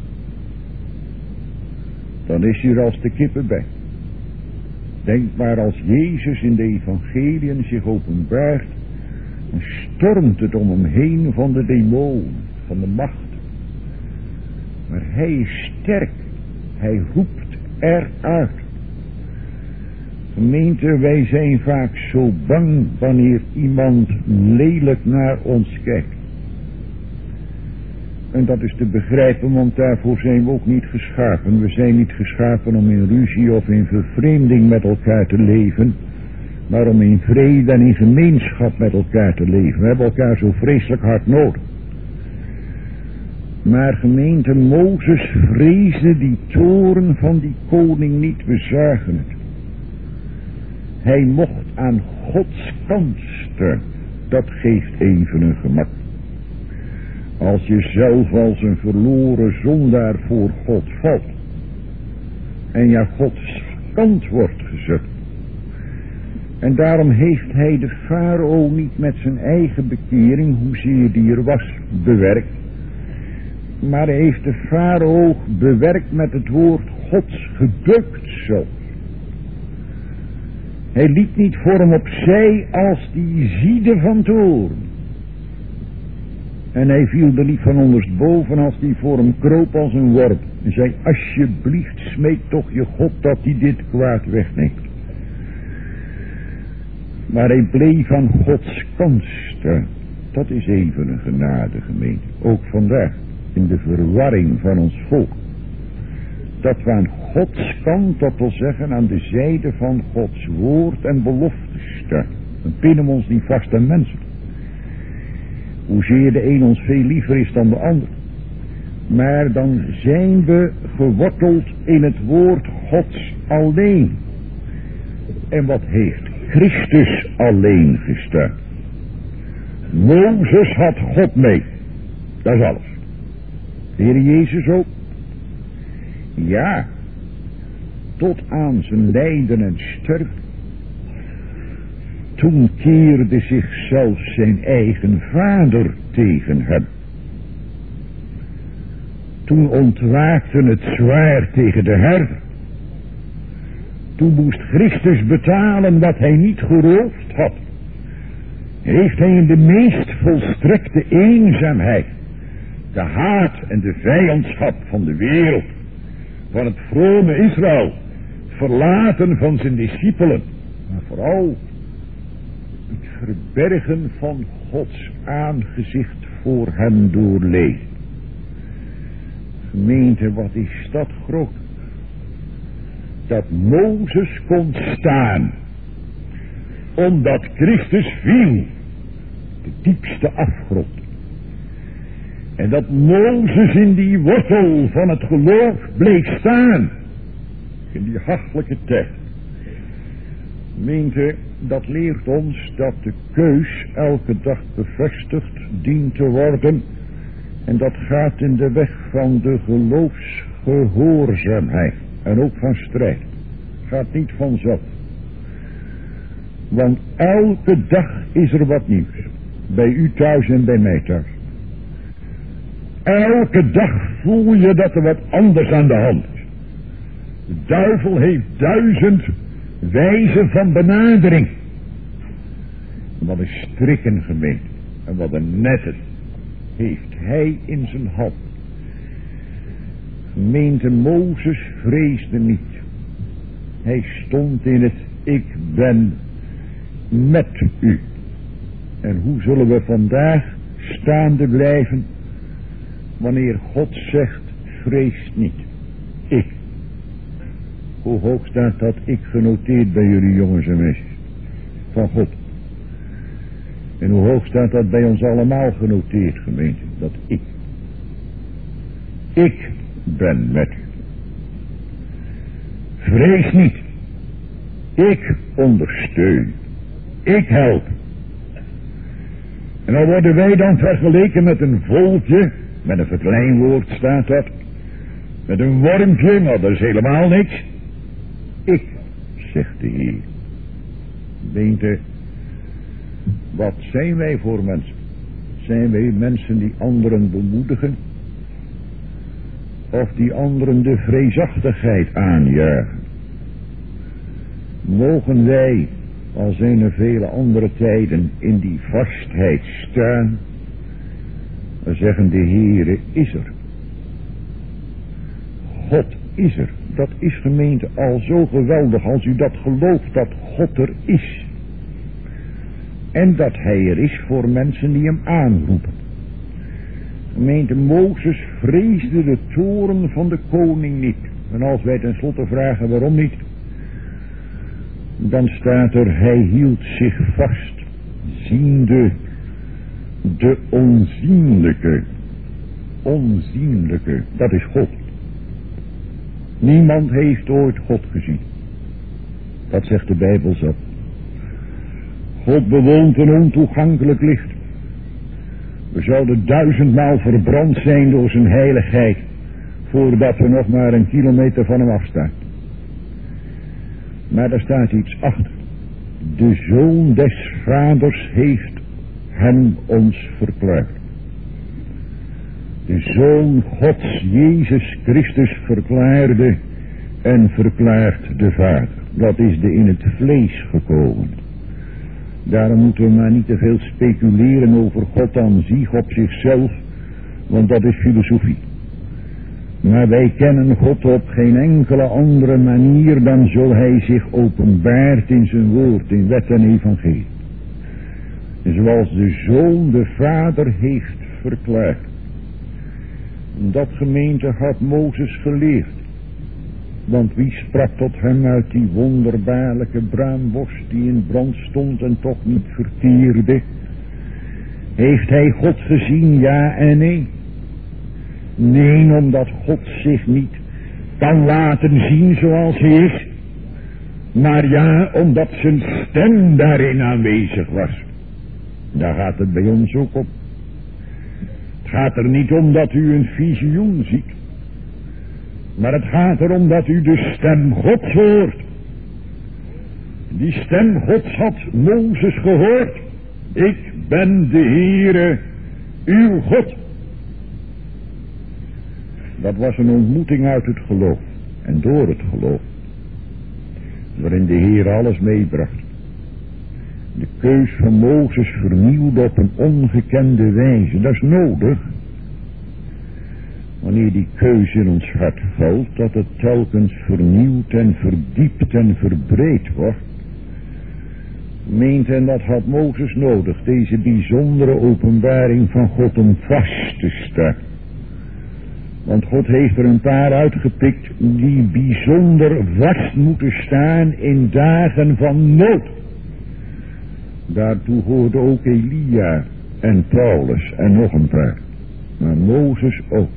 dan is hij er als de kippen bij. Denk maar, als Jezus in de evangeliën zich openbaart, dan stormt het om hem heen van de demonen, van de macht. Maar hij is sterk. Hij roept eruit. Gemeente, wij zijn vaak zo bang wanneer iemand lelijk naar ons kijkt. En dat is te begrijpen, want daarvoor zijn we ook niet geschapen. We zijn niet geschapen om in ruzie of in vervreemding met elkaar te leven, maar om in vrede en in gemeenschap met elkaar te leven. We hebben elkaar zo vreselijk hard nodig. Maar gemeente, Mozes vreesde die toren van die koning niet, we zagen het. Hij mocht aan Gods kant staan. Dat geeft even een gemak. Als je zelf als een verloren zondaar voor God valt en je Gods kant wordt gezet. En daarom heeft hij de farao niet met zijn eigen bekering, hoezeer die er was, bewerkt. Maar hij heeft de farao bewerkt met het woord Gods gebukt zelfs. Hij liep niet voor hem opzij als die ziede van toorn. En hij viel er niet van onderstboven als die voor hem kroop als een worp. En zei, alsjeblieft smeek toch je God dat hij dit kwaad wegneemt. Maar hij bleef aan Gods kant staan. Dat is even een genade, gemeente. Ook vandaag, in de verwarring van ons volk. Dat we aan Gods kant, dat wil zeggen aan de zijde van Gods woord en belofte staan. Dan pinnen we ons niet vast aan mensen. Hoezeer de een ons veel liever is dan de ander. Maar dan zijn we geworteld in het woord Gods alleen. En wat heeft Christus alleen gestaan? Mozes had God mee. Dat is alles. De Heer Jezus ook. Ja. Tot aan zijn lijden en sterven. Toen keerde zich zelfs zijn eigen vader tegen hem. Toen ontwaakte het zwaard tegen de herder. Toen moest Christus betalen wat hij niet geroofd had. Heeft hij in de meest volstrekte eenzaamheid, de haat en de vijandschap van de wereld, van het vrome Israël, verlaten van zijn discipelen, maar vooral het verbergen van Gods aangezicht voor hem doorleefd. Gemeente, wat is dat groot? Dat Mozes kon staan, omdat Christus viel, de diepste afgrond. En dat Mozes in die wortel van het geloof bleef staan, in die hachelijke tijd. Gemeente, dat leert ons dat de keus elke dag bevestigd dient te worden. En dat gaat in de weg van de geloofsgehoorzaamheid. En ook van strijd. Gaat niet vanzelf. Want elke dag is er wat nieuws. Bij u thuis en bij mij thuis. Elke dag voel je dat er wat anders aan de hand is. De duivel heeft duizend wijzen van benadering. En wat een strikken gemeente. En wat een netten. heeft hij in zijn hand. Gemeente Mozes vreesde niet. Hij stond in het ik ben met u. En hoe zullen we vandaag staande blijven wanneer God zegt vrees niet. Ik. Hoe hoog staat dat ik genoteerd bij jullie jongens en meisjes? Van God. En hoe hoog staat dat bij ons allemaal genoteerd, gemeente? Dat ik. Ik ben met u. Vrees niet. Ik ondersteun. Ik help. En dan worden wij dan vergeleken met een volkje, met een verkleinwoord staat dat, met een wormpje, maar dat is helemaal niks. Ik, zegt de Heer. Gemeente, wat zijn wij voor mensen? Zijn wij mensen die anderen bemoedigen? Of die anderen de vreesachtigheid aanjagen? Mogen wij, al zijn er vele andere tijden, in die vastheid staan? Dan zeggen de Heere is er. God is er. Dat is, gemeente, al zo geweldig als u dat gelooft dat God er is. En dat hij er is voor mensen die hem aanroepen. Gemeente, Mozes vreesde de toorn van de koning niet. En als wij tenslotte vragen waarom niet, dan staat er, hij hield zich vast, ziende de onzienlijke. Onzienlijke, dat is God. Niemand heeft ooit God gezien. Dat zegt de Bijbel zo. God bewoont een ontoegankelijk licht. We zouden duizendmaal verbrand zijn door zijn heiligheid, voordat we nog maar een kilometer van hem afstaan. Maar daar staat iets achter. De Zoon des Vaders heeft hem ons verklaard. De Zoon Gods, Jezus Christus, verklaarde en verklaart de Vader. Dat is de in het vlees gekomen. Daarom moeten we maar niet te veel speculeren over God aan zich op zichzelf, want dat is filosofie. Maar wij kennen God op geen enkele andere manier dan zo hij zich openbaart in zijn woord, in wet en evangelie. En zoals de Zoon de Vader heeft verklaard. Dat, gemeente, had Mozes geleerd. Want wie sprak tot hem uit die wonderbaarlijke braamborst die in brand stond en toch niet verteerde? Heeft hij God gezien, ja en nee? Nee, omdat God zich niet kan laten zien zoals hij is. Maar ja, omdat zijn stem daarin aanwezig was. Daar gaat het bij ons ook op. Het gaat er niet om dat u een visioen ziet. Maar het gaat erom dat u de stem Gods hoort. Die stem Gods had Mozes gehoord. Ik ben de Heere, uw God. Dat was een ontmoeting uit het geloof. En door het geloof. Waarin de Heer alles meebracht. De keus van Mozes vernieuwde op een ongekende wijze. Dat is nodig. Wanneer die keus in ons hart valt, dat het telkens vernieuwd en verdiept en verbreed wordt. Meent, en dat had Mozes nodig, deze bijzondere openbaring van God om vast te staan. Want God heeft er een paar uitgepikt die bijzonder vast moeten staan in dagen van nood. Daartoe hoorde ook Elia en Paulus en nog een paar. Maar Mozes ook.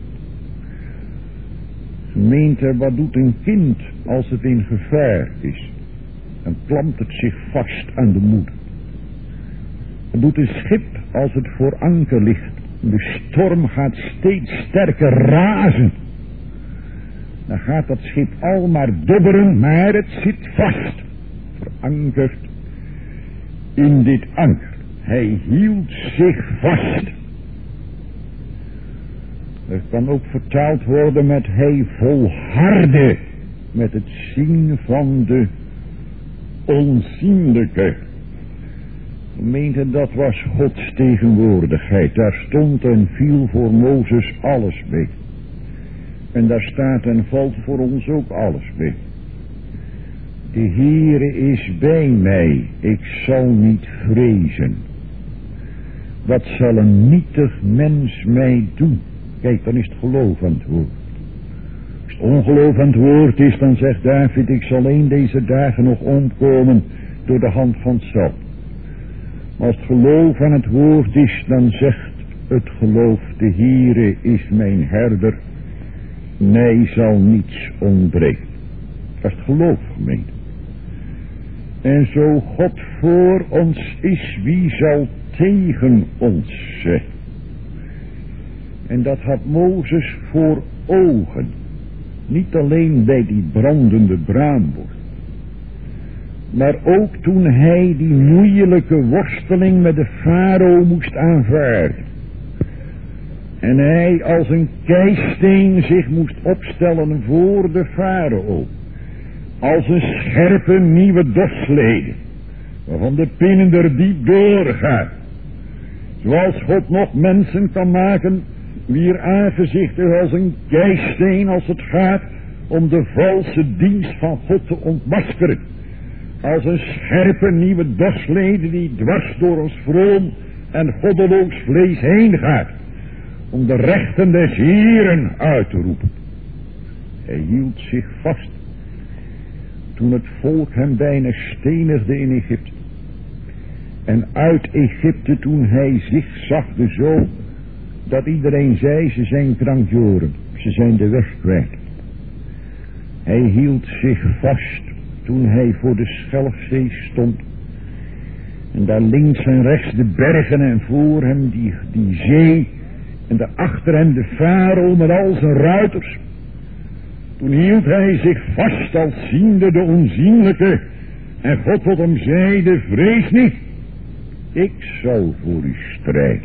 Gemeente, wat doet een kind als het in gevaar is? Dan klampt het zich vast aan de moeder. Wat doet een schip als het voor anker ligt? De storm gaat steeds sterker razen. Dan gaat dat schip al maar dobberen, maar het zit vast. Verankerd in dit anker. Hij hield zich vast. Het kan ook vertaald worden met hij volhardde met het zien van de onzienlijke. Gemeente, dat was Gods tegenwoordigheid. Daar stond en viel voor Mozes alles mee. En daar staat en valt voor ons ook alles mee. De Heere is bij mij, ik zal niet vrezen. Wat zal een nietig mens mij doen? Kijk, dan is het geloof aan het woord. Als het ongeloof aan het woord is, dan zegt David, ik zal een deze dagen nog omkomen door de hand van Saul. Maar als het geloof aan het woord is, dan zegt het geloof, de Heere is mijn herder, mij zal niets ontbreken. Dat is het geloof, gemeente. En zo God voor ons is, wie zal tegen ons zijn? En dat had Mozes voor ogen. Niet alleen bij die brandende braamworst. Maar ook toen hij die moeilijke worsteling met de farao moest aanvaarden. En hij als een keisteen zich moest opstellen voor de farao. Als een scherpe nieuwe dorsleden. Waarvan de pinnen er diep doorgaan. Zoals God nog mensen kan maken. Wier aangezicht is als een keisteen als het gaat om de valse dienst van God te ontmaskeren. Als een scherpe nieuwe dorsleden die dwars door ons vroom en goddeloos vlees heen gaat. Om de rechten des Heeren uit te roepen. Hij hield zich vast. Toen het volk hem bijna stenigde in Egypte. En uit Egypte toen hij zich zag de zo. Dat iedereen zei, ze zijn krankjoren. Ze zijn de weg kwijt. Hij hield zich vast. Toen hij voor de Schelfzee stond. En daar links en rechts de bergen en voor hem die, die zee. En daarachter hem de farao met al zijn ruiters. Toen hield hij zich vast als ziende de onzienlijke. En God tot hem zeide, vrees niet. Ik zal voor u strijden.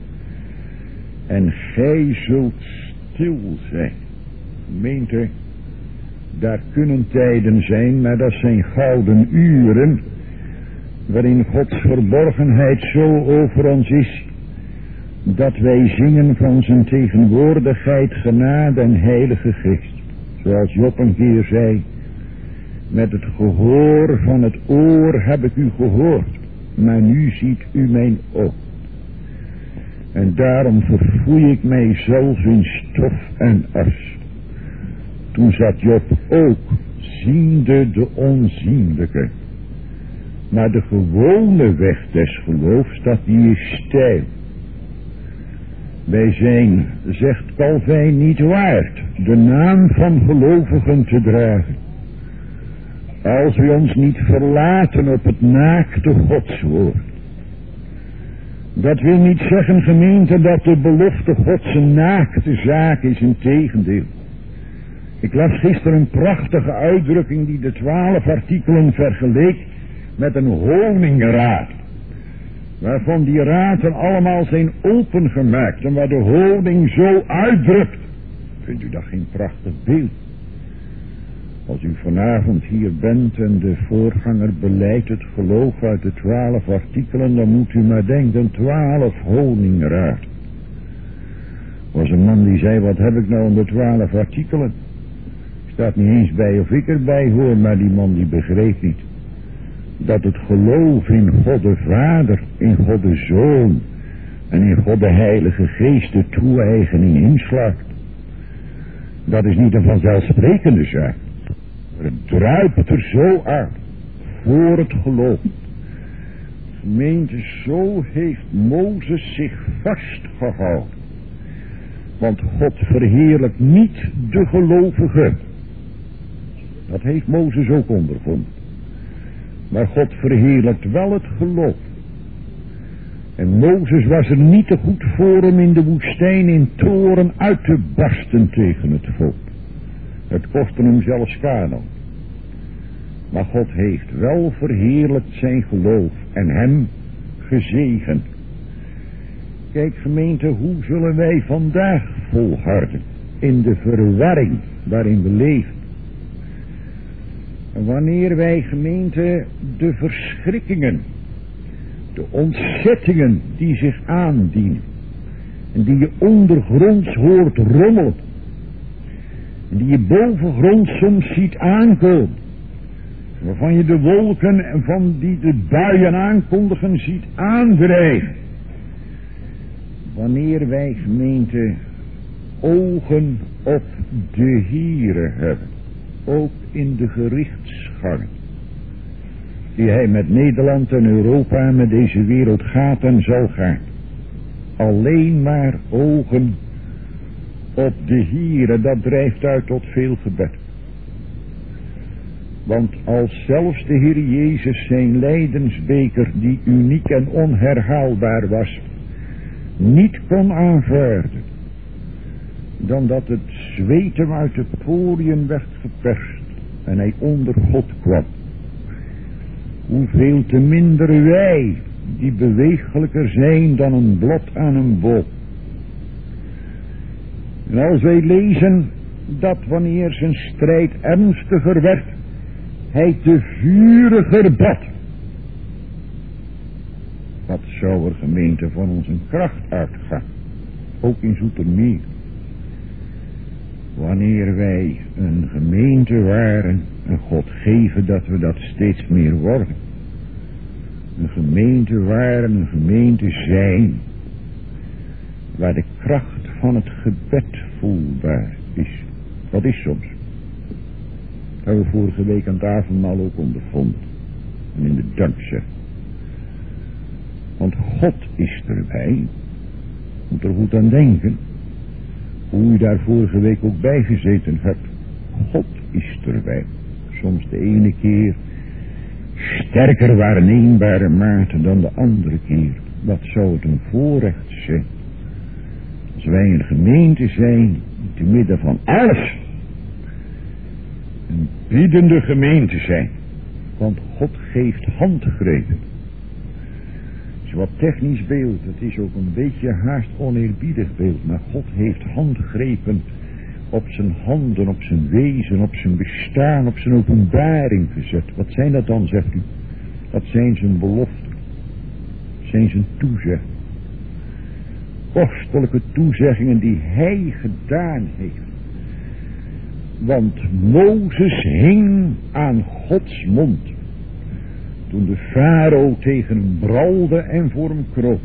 En gij zult stil zijn. Gemeente, daar kunnen tijden zijn, maar dat zijn gouden uren. Waarin Gods verborgenheid zo over ons is. Dat wij zingen van zijn tegenwoordigheid, genade en heilige geest. Zoals Job een keer zei. Met het gehoor van het oor heb ik u gehoord. Maar nu ziet u mijn oog. En daarom verfoei ik mijzelf in stof en as. Toen zat Job ook, ziende de onzienlijke. Maar de gewone weg des geloofs, dat die is steil. Wij zijn, zegt Calvijn, niet waard de naam van gelovigen te dragen. Als we ons niet verlaten op het naakte Godswoord. Dat wil niet zeggen, gemeente, dat de belofte Gods een naakte zaak is, integendeel. Ik las gisteren een prachtige uitdrukking die de twaalf artikelen vergeleek met een honingraad. Waarvan die raten allemaal zijn opengemaakt en waar de honing zo uitdrukt. Vindt u dat geen prachtig beeld? Als u vanavond hier bent en de voorganger beleidt het geloof uit de twaalf artikelen, dan moet u maar denken, twaalf honingraad. Er was een man die zei, wat heb ik nou aan de twaalf artikelen? Staat niet eens bij of ik erbij hoor, maar die man die begreep niet. Dat het geloof in God de Vader, in God de Zoon en in God de Heilige Geest de toe-eigening inslaat. Dat is niet een vanzelfsprekende zaak. Maar het druipt er zo aan voor het geloof. Gemeente, zo heeft Mozes zich vastgehouden. Want God verheerlijkt niet de gelovigen. Dat heeft Mozes ook ondervonden. Maar God verheerlijkt wel het geloof. En Mozes was er niet te goed voor om in de woestijn in toren uit te barsten tegen het volk. Het kostte hem zelfs Kanaän. Maar God heeft wel verheerlijkt zijn geloof en hem gezegend. Kijk gemeente, hoe zullen wij vandaag volharden in de verwarring waarin we leven? Wanneer wij gemeente de verschrikkingen De ontzettingen die zich aandienen. En die je ondergronds hoort rommelen. En die je bovengronds soms ziet aankomen. Waarvan je de wolken en van die de buien aankondigen ziet aandrijven. Wanneer wij, gemeente, ogen op de Here hebben. Ook in de gerichtsgangen. Die hij met Nederland en Europa, met deze wereld gaat en zal gaan. Alleen maar ogen op de Here, dat drijft uit tot veel gebed. Want als zelfs de Heer Jezus zijn lijdensbeker, die uniek en onherhaalbaar was, niet kon aanvaarden, dan dat het zweet hem uit de poriën werd geperst en hij onder God kwam. Hoeveel te minder wij, die bewegelijker zijn dan een blad aan een boom. En als wij lezen dat wanneer zijn strijd ernstiger werd, hij te vuriger bad. Wat zou er, gemeente, van ons een kracht uitgaan? Ook in Zoetermeer. Wanneer wij een gemeente waren en God geven dat we dat steeds meer worden. Een gemeente waren, een gemeente zijn. Waar de kracht van het gebed voelbaar is. Dat is soms. Dat hebben we vorige week aan het avondmaal ook ondervonden. En in de dankzeg. Want God is erbij. Moet er goed aan denken. Hoe u daar vorige week ook bij gezeten hebt. God is erbij. Soms de ene keer sterker waarneembare mate dan de andere keer. Wat zou het een voorrecht zijn. Als wij een gemeente zijn. Te midden van alles. Een biedende gemeente zijn. Want God geeft handgrepen. Het is wat technisch beeld. Het is ook een beetje haast oneerbiedig beeld. Maar God heeft handgrepen op zijn handen, op zijn wezen, op zijn bestaan, op zijn openbaring gezet. Wat zijn dat dan, zegt u? Dat zijn zijn beloften. Dat zijn zijn toezeggingen. Kostelijke toezeggingen die hij gedaan heeft. Want Mozes hing aan Gods mond. Toen de farao tegen hem bralde en voor hem kroop.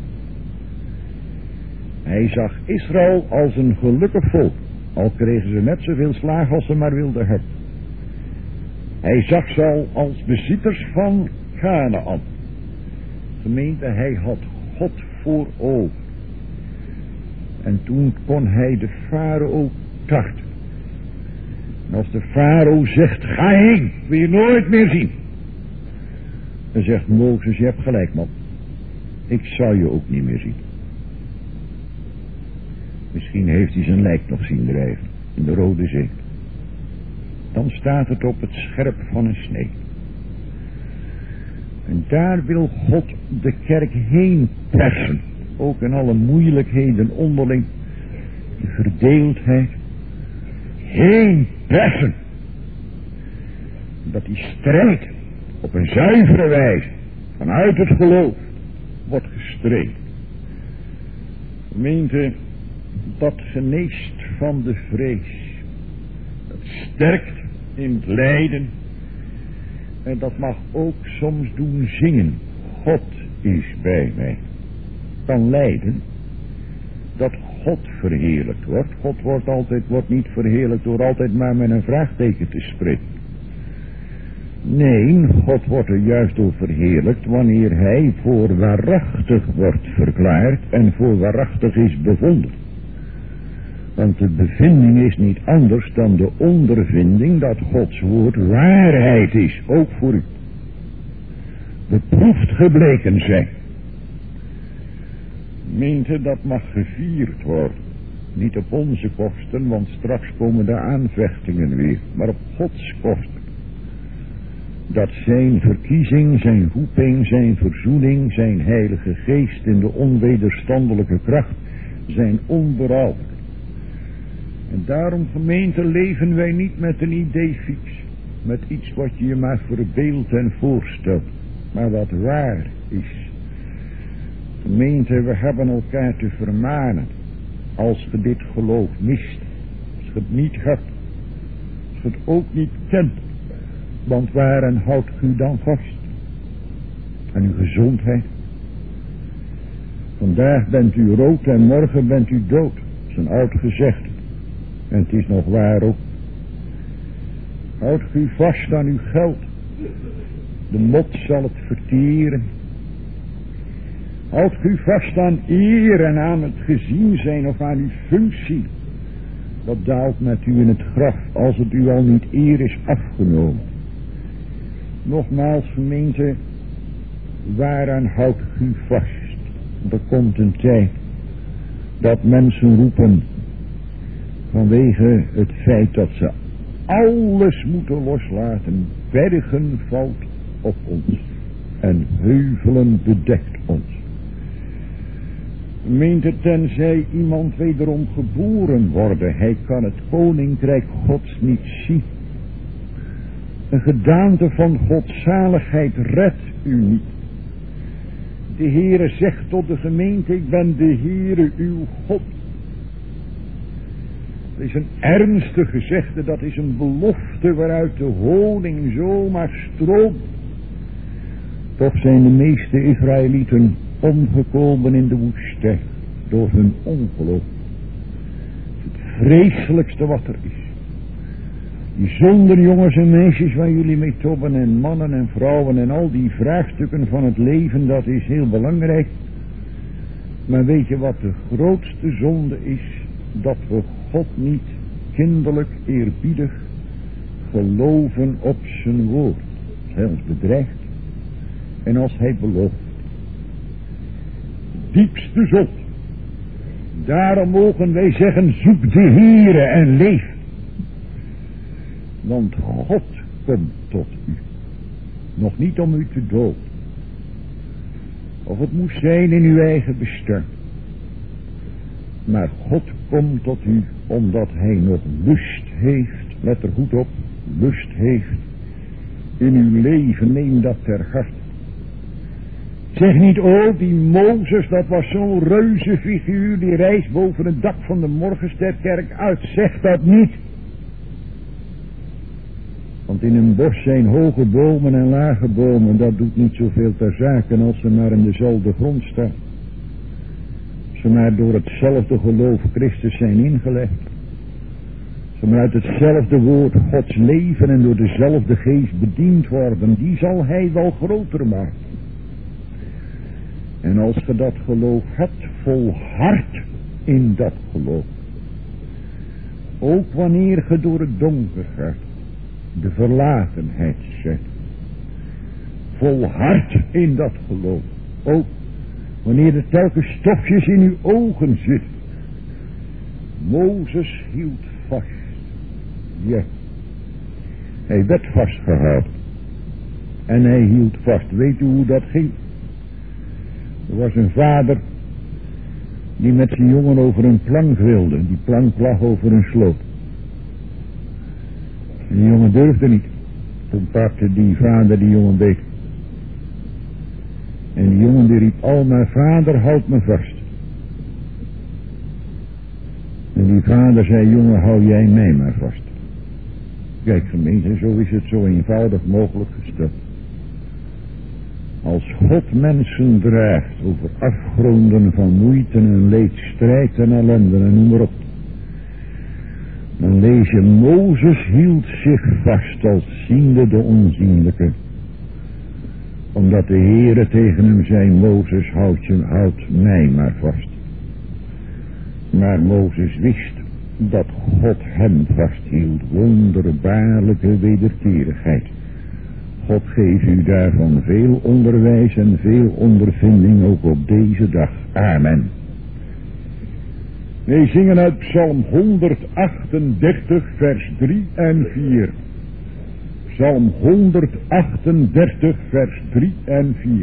Hij zag Israël als een gelukkig volk. Al kregen ze net zoveel slagen als ze maar wilden hebben. Hij zag ze al als bezitters van Canaan. Gemeente, hij had God voor ogen. En toen kon hij de farao tarten. En als de farao zegt, ga heen, wil je nooit meer zien. Dan zegt Mozes, je hebt gelijk man. Ik zal je ook niet meer zien. Misschien heeft hij zijn lijk nog zien drijven in de Rode Zee. Dan staat het op het scherp van een snee. En daar wil God de kerk heen persen. Ook in alle moeilijkheden onderling. De verdeeldheid. Heen persen. Dat die strijd op een zuivere wijze vanuit het geloof wordt gestreden. Gemeente, dat geneest van de vrees. Dat sterkt in het lijden. En dat mag ook soms doen zingen. God is bij mij. Kan lijden dat God verheerlijkt wordt. God wordt altijd, wordt niet verheerlijkt door altijd maar met een vraagteken te spreken. Nee, God wordt er juist door verheerlijkt wanneer hij voor waarachtig wordt verklaard en voor waarachtig is bevonden. Want de bevinding is niet anders dan de ondervinding dat Gods woord waarheid is, ook voor u. Beproefd gebleken zijn. Meente, dat mag gevierd worden. Niet op onze kosten, want straks komen de aanvechtingen weer, maar op Gods kosten. Dat zijn verkiezing, zijn roeping, zijn verzoening, zijn heilige geest in de onwederstandelijke kracht zijn onberouwelijk. En daarom, gemeente, leven wij niet met een idee fix. Met iets wat je je maar verbeeldt en voorstelt. Maar wat waar is. Gemeente, we hebben elkaar te vermanen. Als je dit geloof mist. Als je het niet hebt. Als je het ook niet kent. Want waaraan houdt u dan vast? Aan uw gezondheid. Vandaag bent u rood en morgen bent u dood. Dat is een oud gezegde. En het is nog waar ook. Houdt u vast aan uw geld. De mot zal het verteren. Houdt u vast aan eer en aan het gezien zijn of aan uw functie. Dat daalt met u in het graf als het u al niet eer is afgenomen. Nogmaals gemeente, waaraan houdt u vast? Er komt een tijd dat mensen roepen vanwege het feit dat ze alles moeten loslaten. Bergen valt op ons en heuvelen bedekt ons. Gemeente, tenzij iemand wederom geboren worden, hij kan het koninkrijk Gods niet zien. Een gedaante van Godzaligheid redt u niet. De Heere zegt tot de gemeente, ik ben de Heere uw God. Dat is een ernstig gezegde, dat is een belofte waaruit de honing zomaar stroomt. Toch zijn de meeste Israëlieten omgekomen in de woestijn door hun ongeloof. Het vreselijkste wat er is. Die zonder jongens en meisjes waar jullie mee tobben en mannen en vrouwen en al die vraagstukken van het leven, dat is heel belangrijk. Maar weet je wat de grootste zonde is? Dat we God niet kinderlijk eerbiedig geloven op zijn woord. Als hij ons bedreigt en als hij belooft. Diepste zot. Daarom mogen wij zeggen, zoek de Heere en leef. Want God komt tot u. Nog niet om u te doden. Of het moest zijn in uw eigen bestaan. Maar God komt tot u omdat hij nog lust heeft. Let er goed op. Lust heeft. In uw leven, neem dat ter harte. Zeg niet, oh die Mozes, dat was zo'n reuze figuur. Die reist boven het dak van de Morgensterkerk uit. Zeg dat niet. Want in een bos zijn hoge bomen en lage bomen. Dat doet niet zoveel ter zake als ze maar in dezelfde grond staan. Ze maar door hetzelfde geloof Christus zijn ingelegd. Ze maar uit hetzelfde woord Gods leven en door dezelfde geest bediend worden. Die zal hij wel groter maken. En als je dat geloof hebt, volhard in dat geloof. Ook wanneer je door het donker gaat. De verlatenheid zet. Volhard in dat geloof. Ook wanneer er telkens stofjes in uw ogen zitten. Mozes hield vast. Ja. Hij werd vastgehouden. En hij hield vast. Weet u hoe dat ging? Er was een vader die met zijn jongen over een plank wilde. Die plank lag over een sloot. En die jongen durfde niet. Toen pakte die vader die jongen beet. En die jongen die riep al, maar vader, houd me vast. En die vader zei, jongen, hou jij mij maar vast. Kijk gemeente, zo is het zo eenvoudig mogelijk gesteld. Als God mensen draagt over afgronden van moeite en leed, strijd en ellende en noem maar op. Dan lees je, Mozes hield zich vast als ziende de onzienlijke. Omdat de Heere tegen hem zei, Mozes, houd, je, houd mij maar vast. Maar Mozes wist dat God hem vasthield. Wonderbaarlijke wederkerigheid. God geeft u daarvan veel onderwijs en veel ondervinding ook op deze dag. Amen. Wij zingen uit Psalm honderdachtendertig vers drie en vier. Psalm honderdachtendertig vers drie en vier.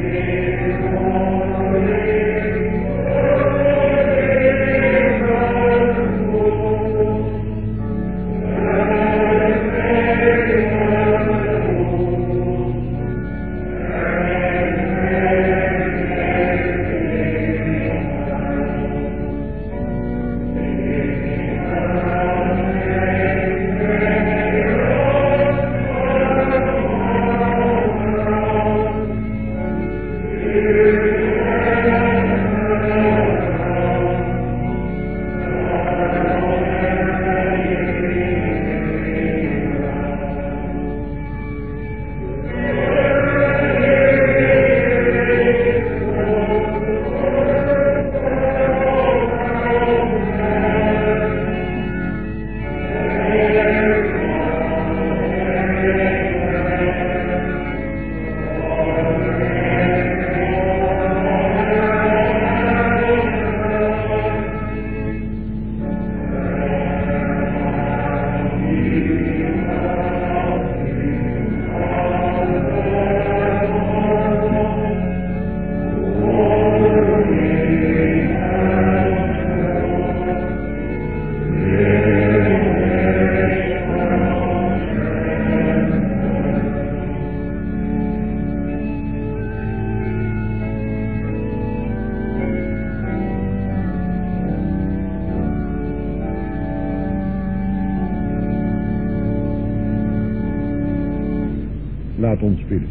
Laat ons bidden.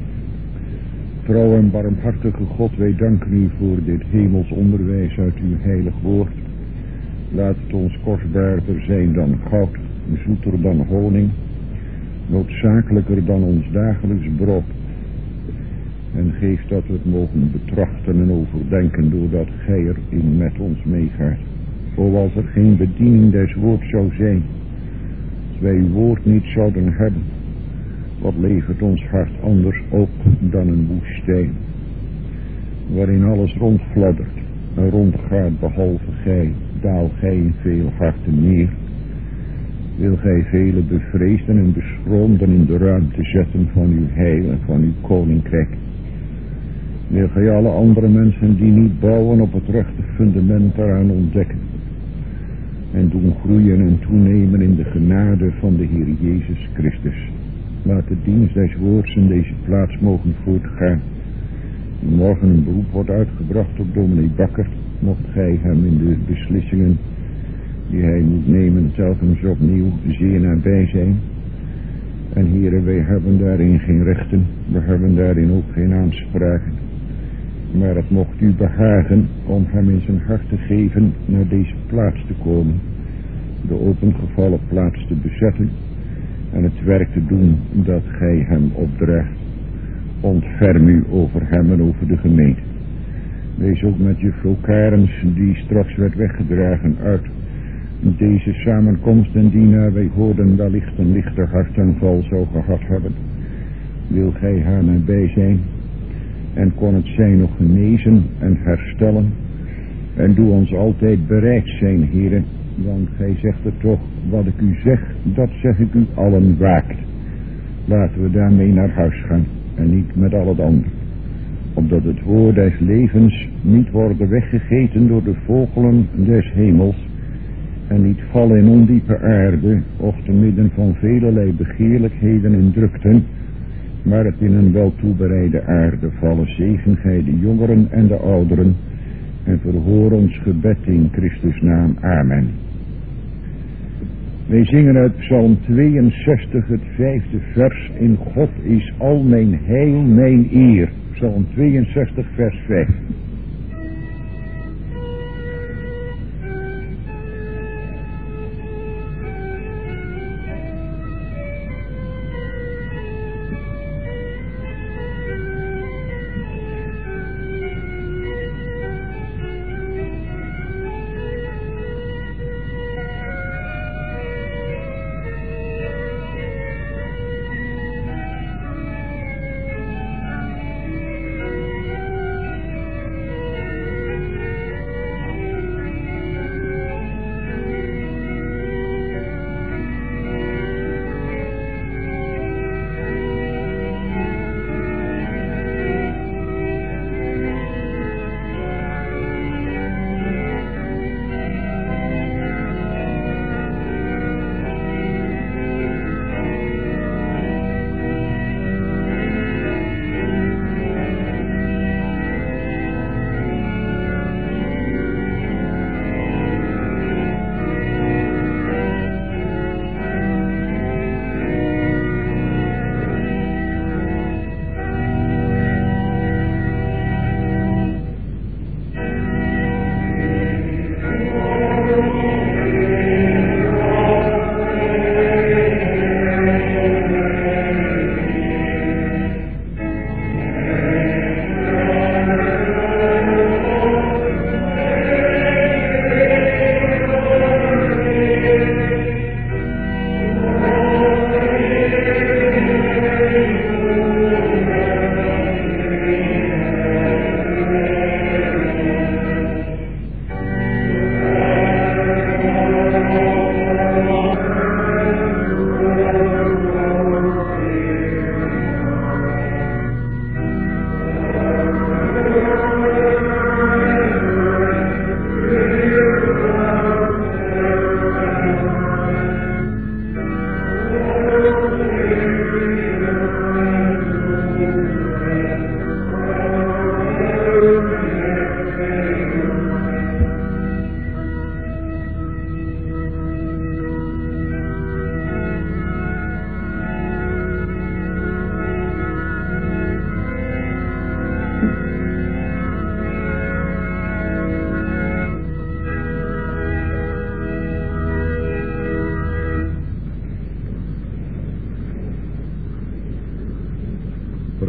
Trouw en barmhartige God, wij danken u voor dit hemels onderwijs uit uw heilig woord. Laat het ons kostbaarder zijn dan goud, zoeter dan honing, noodzakelijker dan ons dagelijks brood. En geef dat we het mogen betrachten en overdenken, doordat gij erin met ons meegaat. O, als er geen bediening des woords zou zijn, als wij uw woord niet zouden hebben, wat levert ons hart anders op dan een woestijn, waarin alles rondfladdert en rondgaat behalve gij, daal gij in veel harten neer. Wil gij velen bevreesden en beschroomden in de ruimte zetten van uw heil en van uw koninkrijk. Wil gij alle andere mensen die niet bouwen op het rechte fundament daaraan ontdekken en doen groeien en toenemen in de genade van de Heer Jezus Christus. Laat de dienst des woords in deze plaats mogen voortgaan. Morgen een beroep wordt uitgebracht op dominee Bakker, mocht gij hem in de beslissingen die hij moet nemen telkens opnieuw zeer nabij zijn. En heren, wij hebben daarin geen rechten, we hebben daarin ook geen aanspraken. Maar het mocht u behagen om hem in zijn hart te geven naar deze plaats te komen, de opengevallen plaats te bezetten en het werk te doen dat gij hem opdraagt. Ontferm u over hem en over de gemeente. Wees ook met juffrouw Karens, die straks werd weggedragen uit deze samenkomst en die naar wij hoorden wellicht een lichte hartaanval zou gehad hebben. Wil gij haar nabij zijn en kon het zij nog genezen en herstellen en doe ons altijd bereid zijn, heren, want gij zegt er toch, wat ik u zeg, dat zeg ik u allen waakt. Laten we daarmee naar huis gaan en niet met al het andere, opdat het woord des levens niet worden weggegeten door de vogelen des hemels en niet vallen in ondiepe aarde, of te midden van velelei begeerlijkheden en drukten, maar het in een wel toebereide aarde vallen. Zegen gij de jongeren en de ouderen en verhoor ons gebed in Christus naam. Amen. Wij zingen uit Psalm tweeënzestig, het vijfde vers. In God is al mijn heil, mijn eer. Psalm tweeënzestig, vers vijf.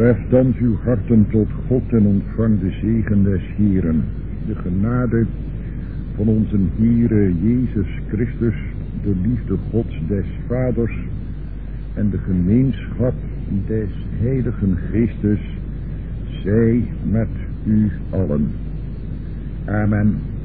Heft dan uw harten tot God en ontvang de zegen des Heeren. De genade van onze Heere Jezus Christus, de liefde Gods des Vaders en de gemeenschap des Heiligen Geestes zij met u allen. Amen.